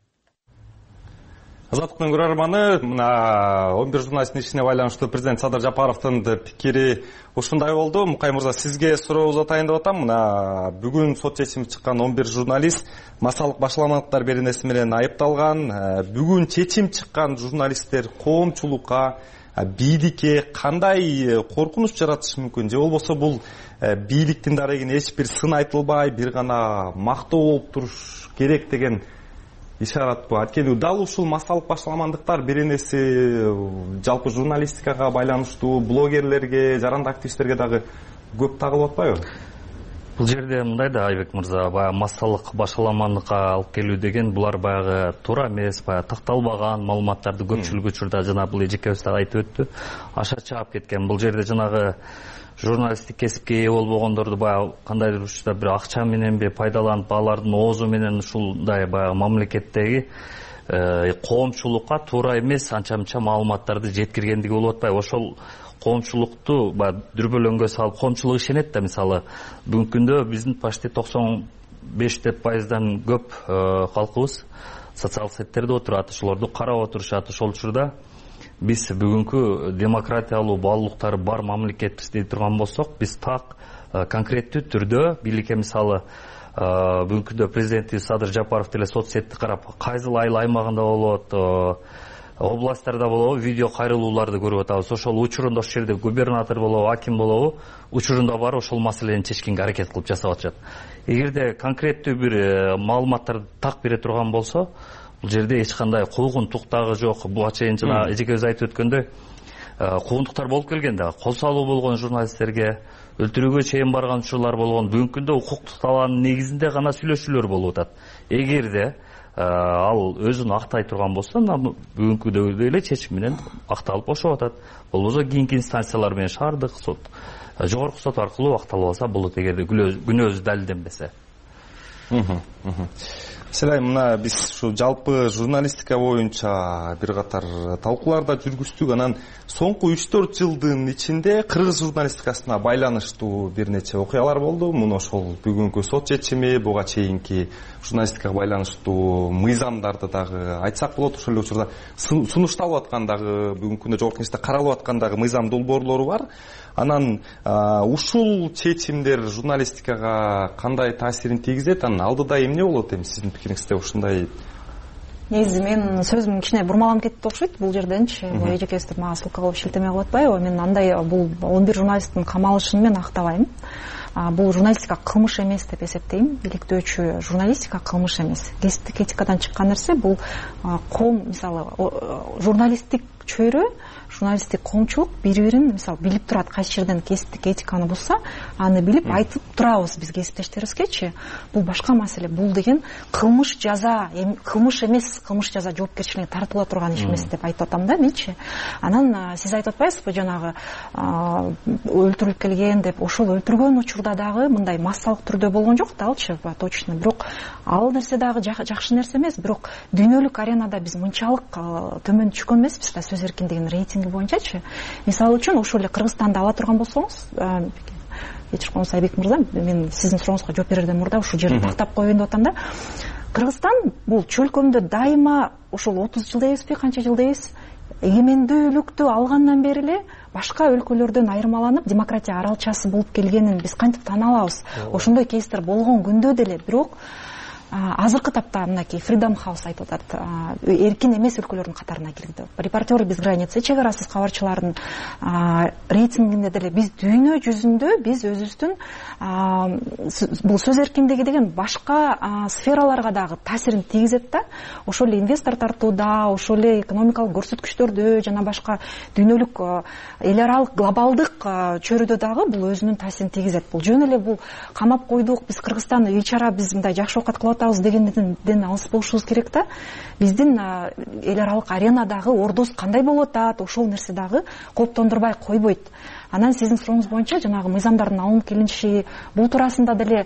Азаттыктын көрөрманы, мына он бир журналисттин ишине байланыштуу президент Садыр Жапаровдун пикири ушундай болду. Мукай мырза, сизге суроо узатайын деп атам. Мына бүгүн сот чечими чыккан он бир журналист массалык башаламалыктар беренеси менен айыпталган. Бүгүн чечим чыккан журналисттер коомчулукка, бийликке кандай коркунуч жаратышы мүмкүн? Же болбосо бул бийликтин дарегине эч бир сын айтылбай, бир гана мактоо болуп туруш керек деген ишарат бу. Анткени дал ушул массалык башаламандыктар беренеси жалпы журналистикага байланыштуу блогерлерге, жаранды активисттерге дагы көп тагылып атпайбы? Бул жерде мындай да, Айбек мырза, баягы массалык башаламандыкка алып келүү деген булар баягы туура эмес, баягы такталбаган маалыматтарды көпчүлүк учурда жана бул эжекебиз дагы айтып өттү, аша чаап кеткен. Бул жерде жанагы журналисттик кесипке ээ болбогондорду баягы кандайдыр учурда бир акча мененби пайдаланып, алардын оозу менен ушундай баягы мамлекеттеги коомчулукка туура эмес анча-мынча маалыматтарды жеткиргендиги болуп атпайбы? Ошол коомчулукту баягы дүрбөлөңгө салып, коомчулук ишенет да, мисалы бүгүнкү күндө биздин почти токсон беш пайыздан көп калкыбыз социалдык сеттерде отурат, ошолорду карап отурушат. Ошол учурда биз бүгүнкү демократиялуу баалуулуктары бар мамлекетпиз дей турган болсок, биз так конкреттүү түрдө бийликке, мисалы бүгүнкү күндө президентибиз Садыр Жапаров деле соц сетти карап, Кайзыл айыл аймагында болот, областтарда болобу, видео кайрылууларды көрүп атабыз. Ошол учурунда ошол жерде губернатор болобу, аким болобу, учурунда бар ошол маселени чечкенге аракет кылып жасап атышат. Эгерде конкреттүү бир маалыматтарды так бере турган болсо, бул жерде эч кандай куугунтук дагы жок. Буга чейин жана эжекебиз айтып өткөндөй, куугунтуктар болуп келген да, кол салуу болгон журналисттерге, өлтүрүүгө чейин барган учурлар болгон. Бүгүнкү күндө укуктук талаанын негизинде гана сүйлөшүүлөр болуп атат. Эгерде ал өзүн актай турган болсо, бүгүнкүдөй эле чечим менен акталып бошоп атат. Болбосо кийинки инстанциялар менен шаардык сот, жогорку сот аркылуу акталып алса болот, эгерде күнөөсү далилденбесе. Селай, мына биз ушу жалпы журналистика боюнча бир катар талкууларда жүргүздүк. Анан соңку үч төрт жылдын ичинде кыргыз журналистикасына байланыштуу бир нече окуялар болду. Муну ошол бүгүнкү сот чечими, буга чейинки журналистикага байланыштуу мыйзамдарды дагы айтсак болот. Ошол эле учурда сунушталып аткан дагы бүгүнкү күндө жогорку кеңеште каралып аткан дагы мыйзам долбоорлору бар. Анан ушул чечимдер журналистикага кандай таасирин тийгизет? Анан алдыда эмне болот эми сиздин пикириңизде? Ушундай негизи мен сөзүм кичине бурмаланып кетти окшойт бул жерденчи. Эжекебизди мага ссылка кылып шилтеме кылып атпайбы? Мен андай бул он бир журналисттин камалышын мен актабайм. Бул журналистика кылмыш эмес деп эсептейм. Иликтөөчү журналистика кылмыш эмес. Кесиптик этикадан чыккан нерсе. Бул коом, мисалы, журналисттик чөйрө журналисттик коомчулук бири бирин мисалы билип турат, кайсы жерден кесиптик этиканы бузса, аны билип айтып турабыз биз кесиптештерибизгечи. Бул башка маселе. Бул деген кылмыш жаза, кылмыш эмес, кылмыш жаза жоопкерчиликке тартыла турган иш эмес деп айтып атам да менчи. Анан сиз айтып атпайсызбы жанагы өлтүрүлүп келген деп, ошол өлтүргөн учурда дагы мындай массалык түрдө болгон жок да алчы, точно. Бирок ал нерсе дагы жакшы нерсе эмес, бирок дүйнөлүк аренада биз мынчалык төмөн түшкөн эмеспиз да сөз эркиндигинин рейтинги боюнчачы. Мисалы үчүн ошол эле Кыргызстанды ала турган болсоңуз, кечирип коңуз Айбек мырза, мен сиздин сурооңузга жооп берерден мурда ушул жерди тактап коеюн деп атам да. Кыргызстан бул чөлкөмдө дайыма ошол отуз жыл дейбизби, канча жыл дейбиз, эгемендүүлүктү алгандан бери эле башка өлкөлөрдөн айырмаланып демократия аралчасы болуп келгенин биз кантип тана алабыз. Ошондой кейстер болгон күндө деле, бирок азыркы тапта мынакей Freedom House айтып атат, эркин эмес өлкөлөрдүн катарына кирди. Репортеры без границ, чек арасыз кабарчылардын рейтингинде деле биз дүйнө жүзүндө биз өзүбүздүн бул сөз эркиндиги деген башка сфераларга дагы таасирин тийгизет да. Ошол эле инвестор тартууда, ошол эле экономикалык көрсөткүчтөрдө жана башка дүйнөлүк эл аралык глобалдык чөйрөдө дагы бул өзүнүн таасирин тийгизет. Бул жөн эле бул камап койдук, биз Кыргызстан үй чара, биз мындай жакшы оокат кылып атабыз дегенден алыс болушубуз керек да. Биздин эл аралык аренадагы ордубуз кандай болуп атат, ошол нерсе дагы кооптондурбай койбойт. Анан сиздин сурооңуз боюнча жанагы мыйзамдардын алынып келиниши, бул туурасында деле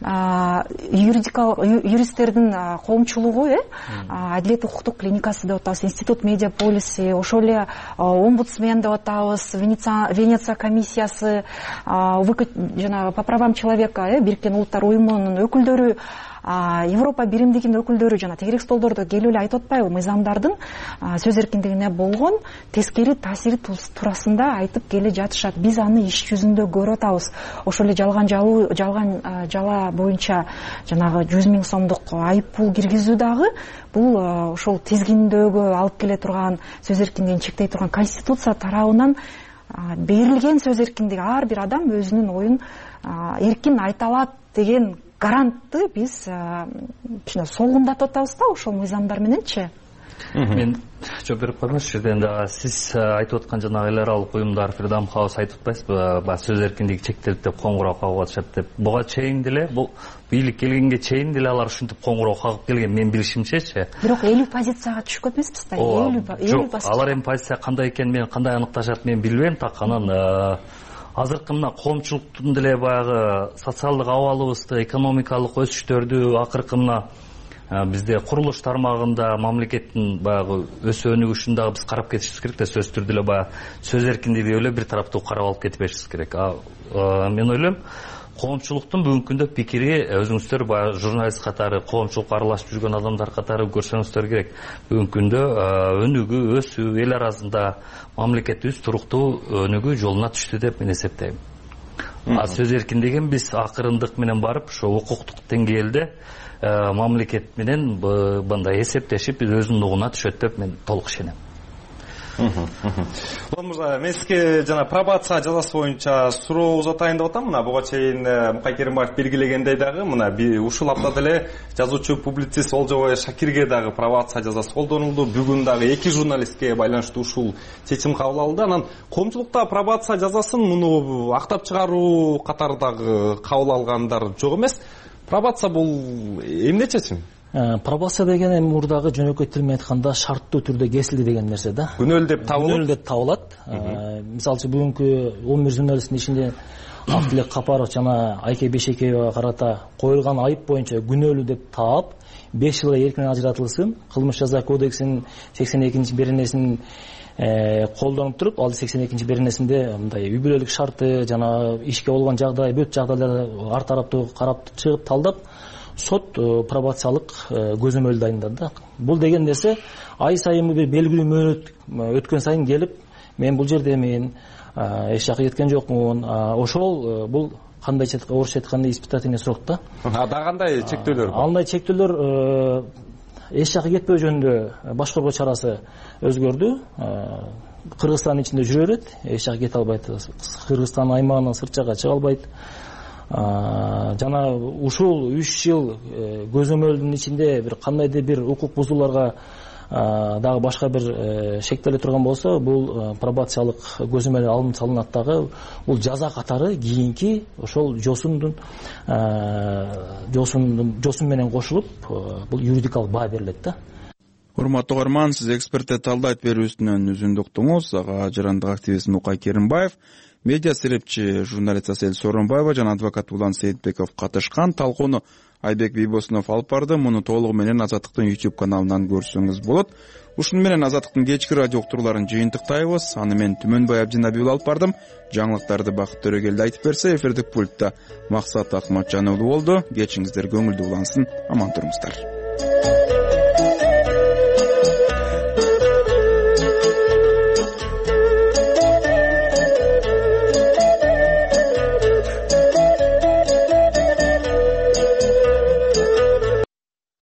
юристтердин коомчулугу, э, Адилет укуктук клиникасы деп атабыз, Институт медиаполиси, ошол эле омбудсмен деп атабыз, Венеция комиссиясы, жанагы по правам человека, э, Бириккен Улуттар уюмунун өкүлдөрү, Европа биримдигинин өкүлдөрү жана тегерек столдордо келип эле айтып атпайбы, мыйзамдардын сөз эркиндигине болгон тескери таасири туурасында айтып келе жатышат. Биз аны иш жүзүндө көрүп атабыз. Ошол эле жалган жалуу, жалган жала боюнча жанагы жүз миң сомдук айып пул киргизүү дагы бул ошол тизгиндөөгө алып келе турган, сөз эркиндигин чектей турган конституция тарабынан берилген сөз эркиндиги, ар бир адам өзүнүн оюн эркин айта алат деген гарантты биз кичине солгундатып атабыз да ошол мыйзамдар мененчи. Мен жооп берип коеюн, ушул жерден дагы сиз айтып аткан жанагы эл аралык уюмдар, Freedom House айтып атпайсызбы, баягы сөз эркиндиги чектелип деп коңгуроо кагып атышат деп. Буга чейин деле, бул бийлик келгенге чейин деле алар ушинтип коңгуроо кагып келген, мен билишимчечи. Бирок элүү позицияга түшкөн эмеспиз да, элүү позиция. Алар эми позиция кандай экенин мен кандай аныкташат мен билбейм, так анан азыркы мына коомчулуктун деле баягы социалдык абалыбызды, экономикалык өсүштөрдү, акыркы мына бизде курулуш тармагында мамлекеттин баягы өсүп өнүгүшүн дагы биз карап кетишибиз керек да, сөзсүз түрдө эле баягы сөз эркиндиги эле бир тараптуу карап алып кетпешибиз керек. Мен ойлойм, коомчулуктун бүгүнкү күндө пикири, өзүңүздөр баягы журналист катары, коомчулукка аралашып жүргөн адамдар катары көрсөңүздөр керек. Бүгүнкү күндө өнүгүү, өсүү, эл арасында мамлекетибиз туруктуу өнүгүү жолуна түштү деп мен эсептейм. Сөз эркиндигин биз акырындык менен барып, ошо укуктук деңгээлде мамлекет менен мындай эсептешип өзүнүн угуна түшөт деп мен толук ишенем. Улан мырза, мен сизге жана пробация жазасы боюнча суроо узатайын деп атам. Мына буга чейин Мукай Керимбаев белгилегендей дагы, мына ушул аптада эле жазуучу публицист Олжобай Шакирге дагы пробация жазасы колдонулду. Бүгүн дагы эки журналистке байланыштуу ушул чечим кабыл алынды. Анан коомчулукта пробация жазасын муну актап чыгаруу катардагы кабыл алгандар жок эмес. Пробация бул эмне чечим? Пробация деген эми мурдагы жөнөкөй тил менен айтканда шарттуу түрдө кесилди деген нерсе да. Күнөөлүү деп табылат. Күнөөлүү деп табылат. Мисалы үчүн бүгүнкү он бир журналисттин ичинде Актилек Капаров жана Айке Бешекеевага карата коюлган айып боюнча күнөөлүү деп таап, беш жылга эркинен ажыратылсын, кылмыш жаза кодексинин сексен экинчи беренесин колдонуп туруп, ал сексен экинчи беренесинде мындай үй бүлөлүк шарты жана ишке болгон жагдай, бүт жагдайларды ар тараптуу карап чыгып талдап, сот пробациялык көзөмөл дайындады да. Бул деген нерсе ай сайын бир белгилүү мөөнөт өткөн сайын келип, мен бул жерде мен эч жака кеткен жокмун. Ошол бул кандайча орусча айтканда испытательный срок да. А да кандай чектөөлөр бар? Андай чектөөлөр эч жака кетпөө жөнүндө баш коргоо чарасы өзгөрдү. Кыргызстандын ичинде жүрө берет, эч жака кете албайт. Кыргызстан аймагынан сырт жакка чыга албайт. Жана ушул үч жыл көзөмөлдүн ичинде бир кандайдыр бир укук бузууларга дагы башка бир шектеле турган болсо, бул пробациялык көзөмөл алым салынат дагы, бул жаза катары кийинки ошол жосундун жосундун жосун менен кошулуп, бул юридикалык баа берилет да. Урматтуу угарман, сиз экспертте талдайт берүүсүнөн үзүндү уктуңуз. Ага жарандык активист Нукай Керимбаев, медиа серепчи журналист Асель Сооронбаева жана адвокат Улан Сейитбеков катышкан. Талкууну Айбек Бийбосунов алып барды. Муну толугу менен Азаттыктын YouTube каналынан көрсөңүз болот. Ушуну менен Азаттыктын кечки радио уктурууларын жыйынтыктайбыз. Аны мен Түмөнбай Абдинабиул алып бардым. Жаңылыктарды Бакыт Төрөгелди айтып берсе, эфирдик пультта Максат Акматжан уулу болду. Кечиңиздер көңүлдүү улансын. Аман туруңуздар.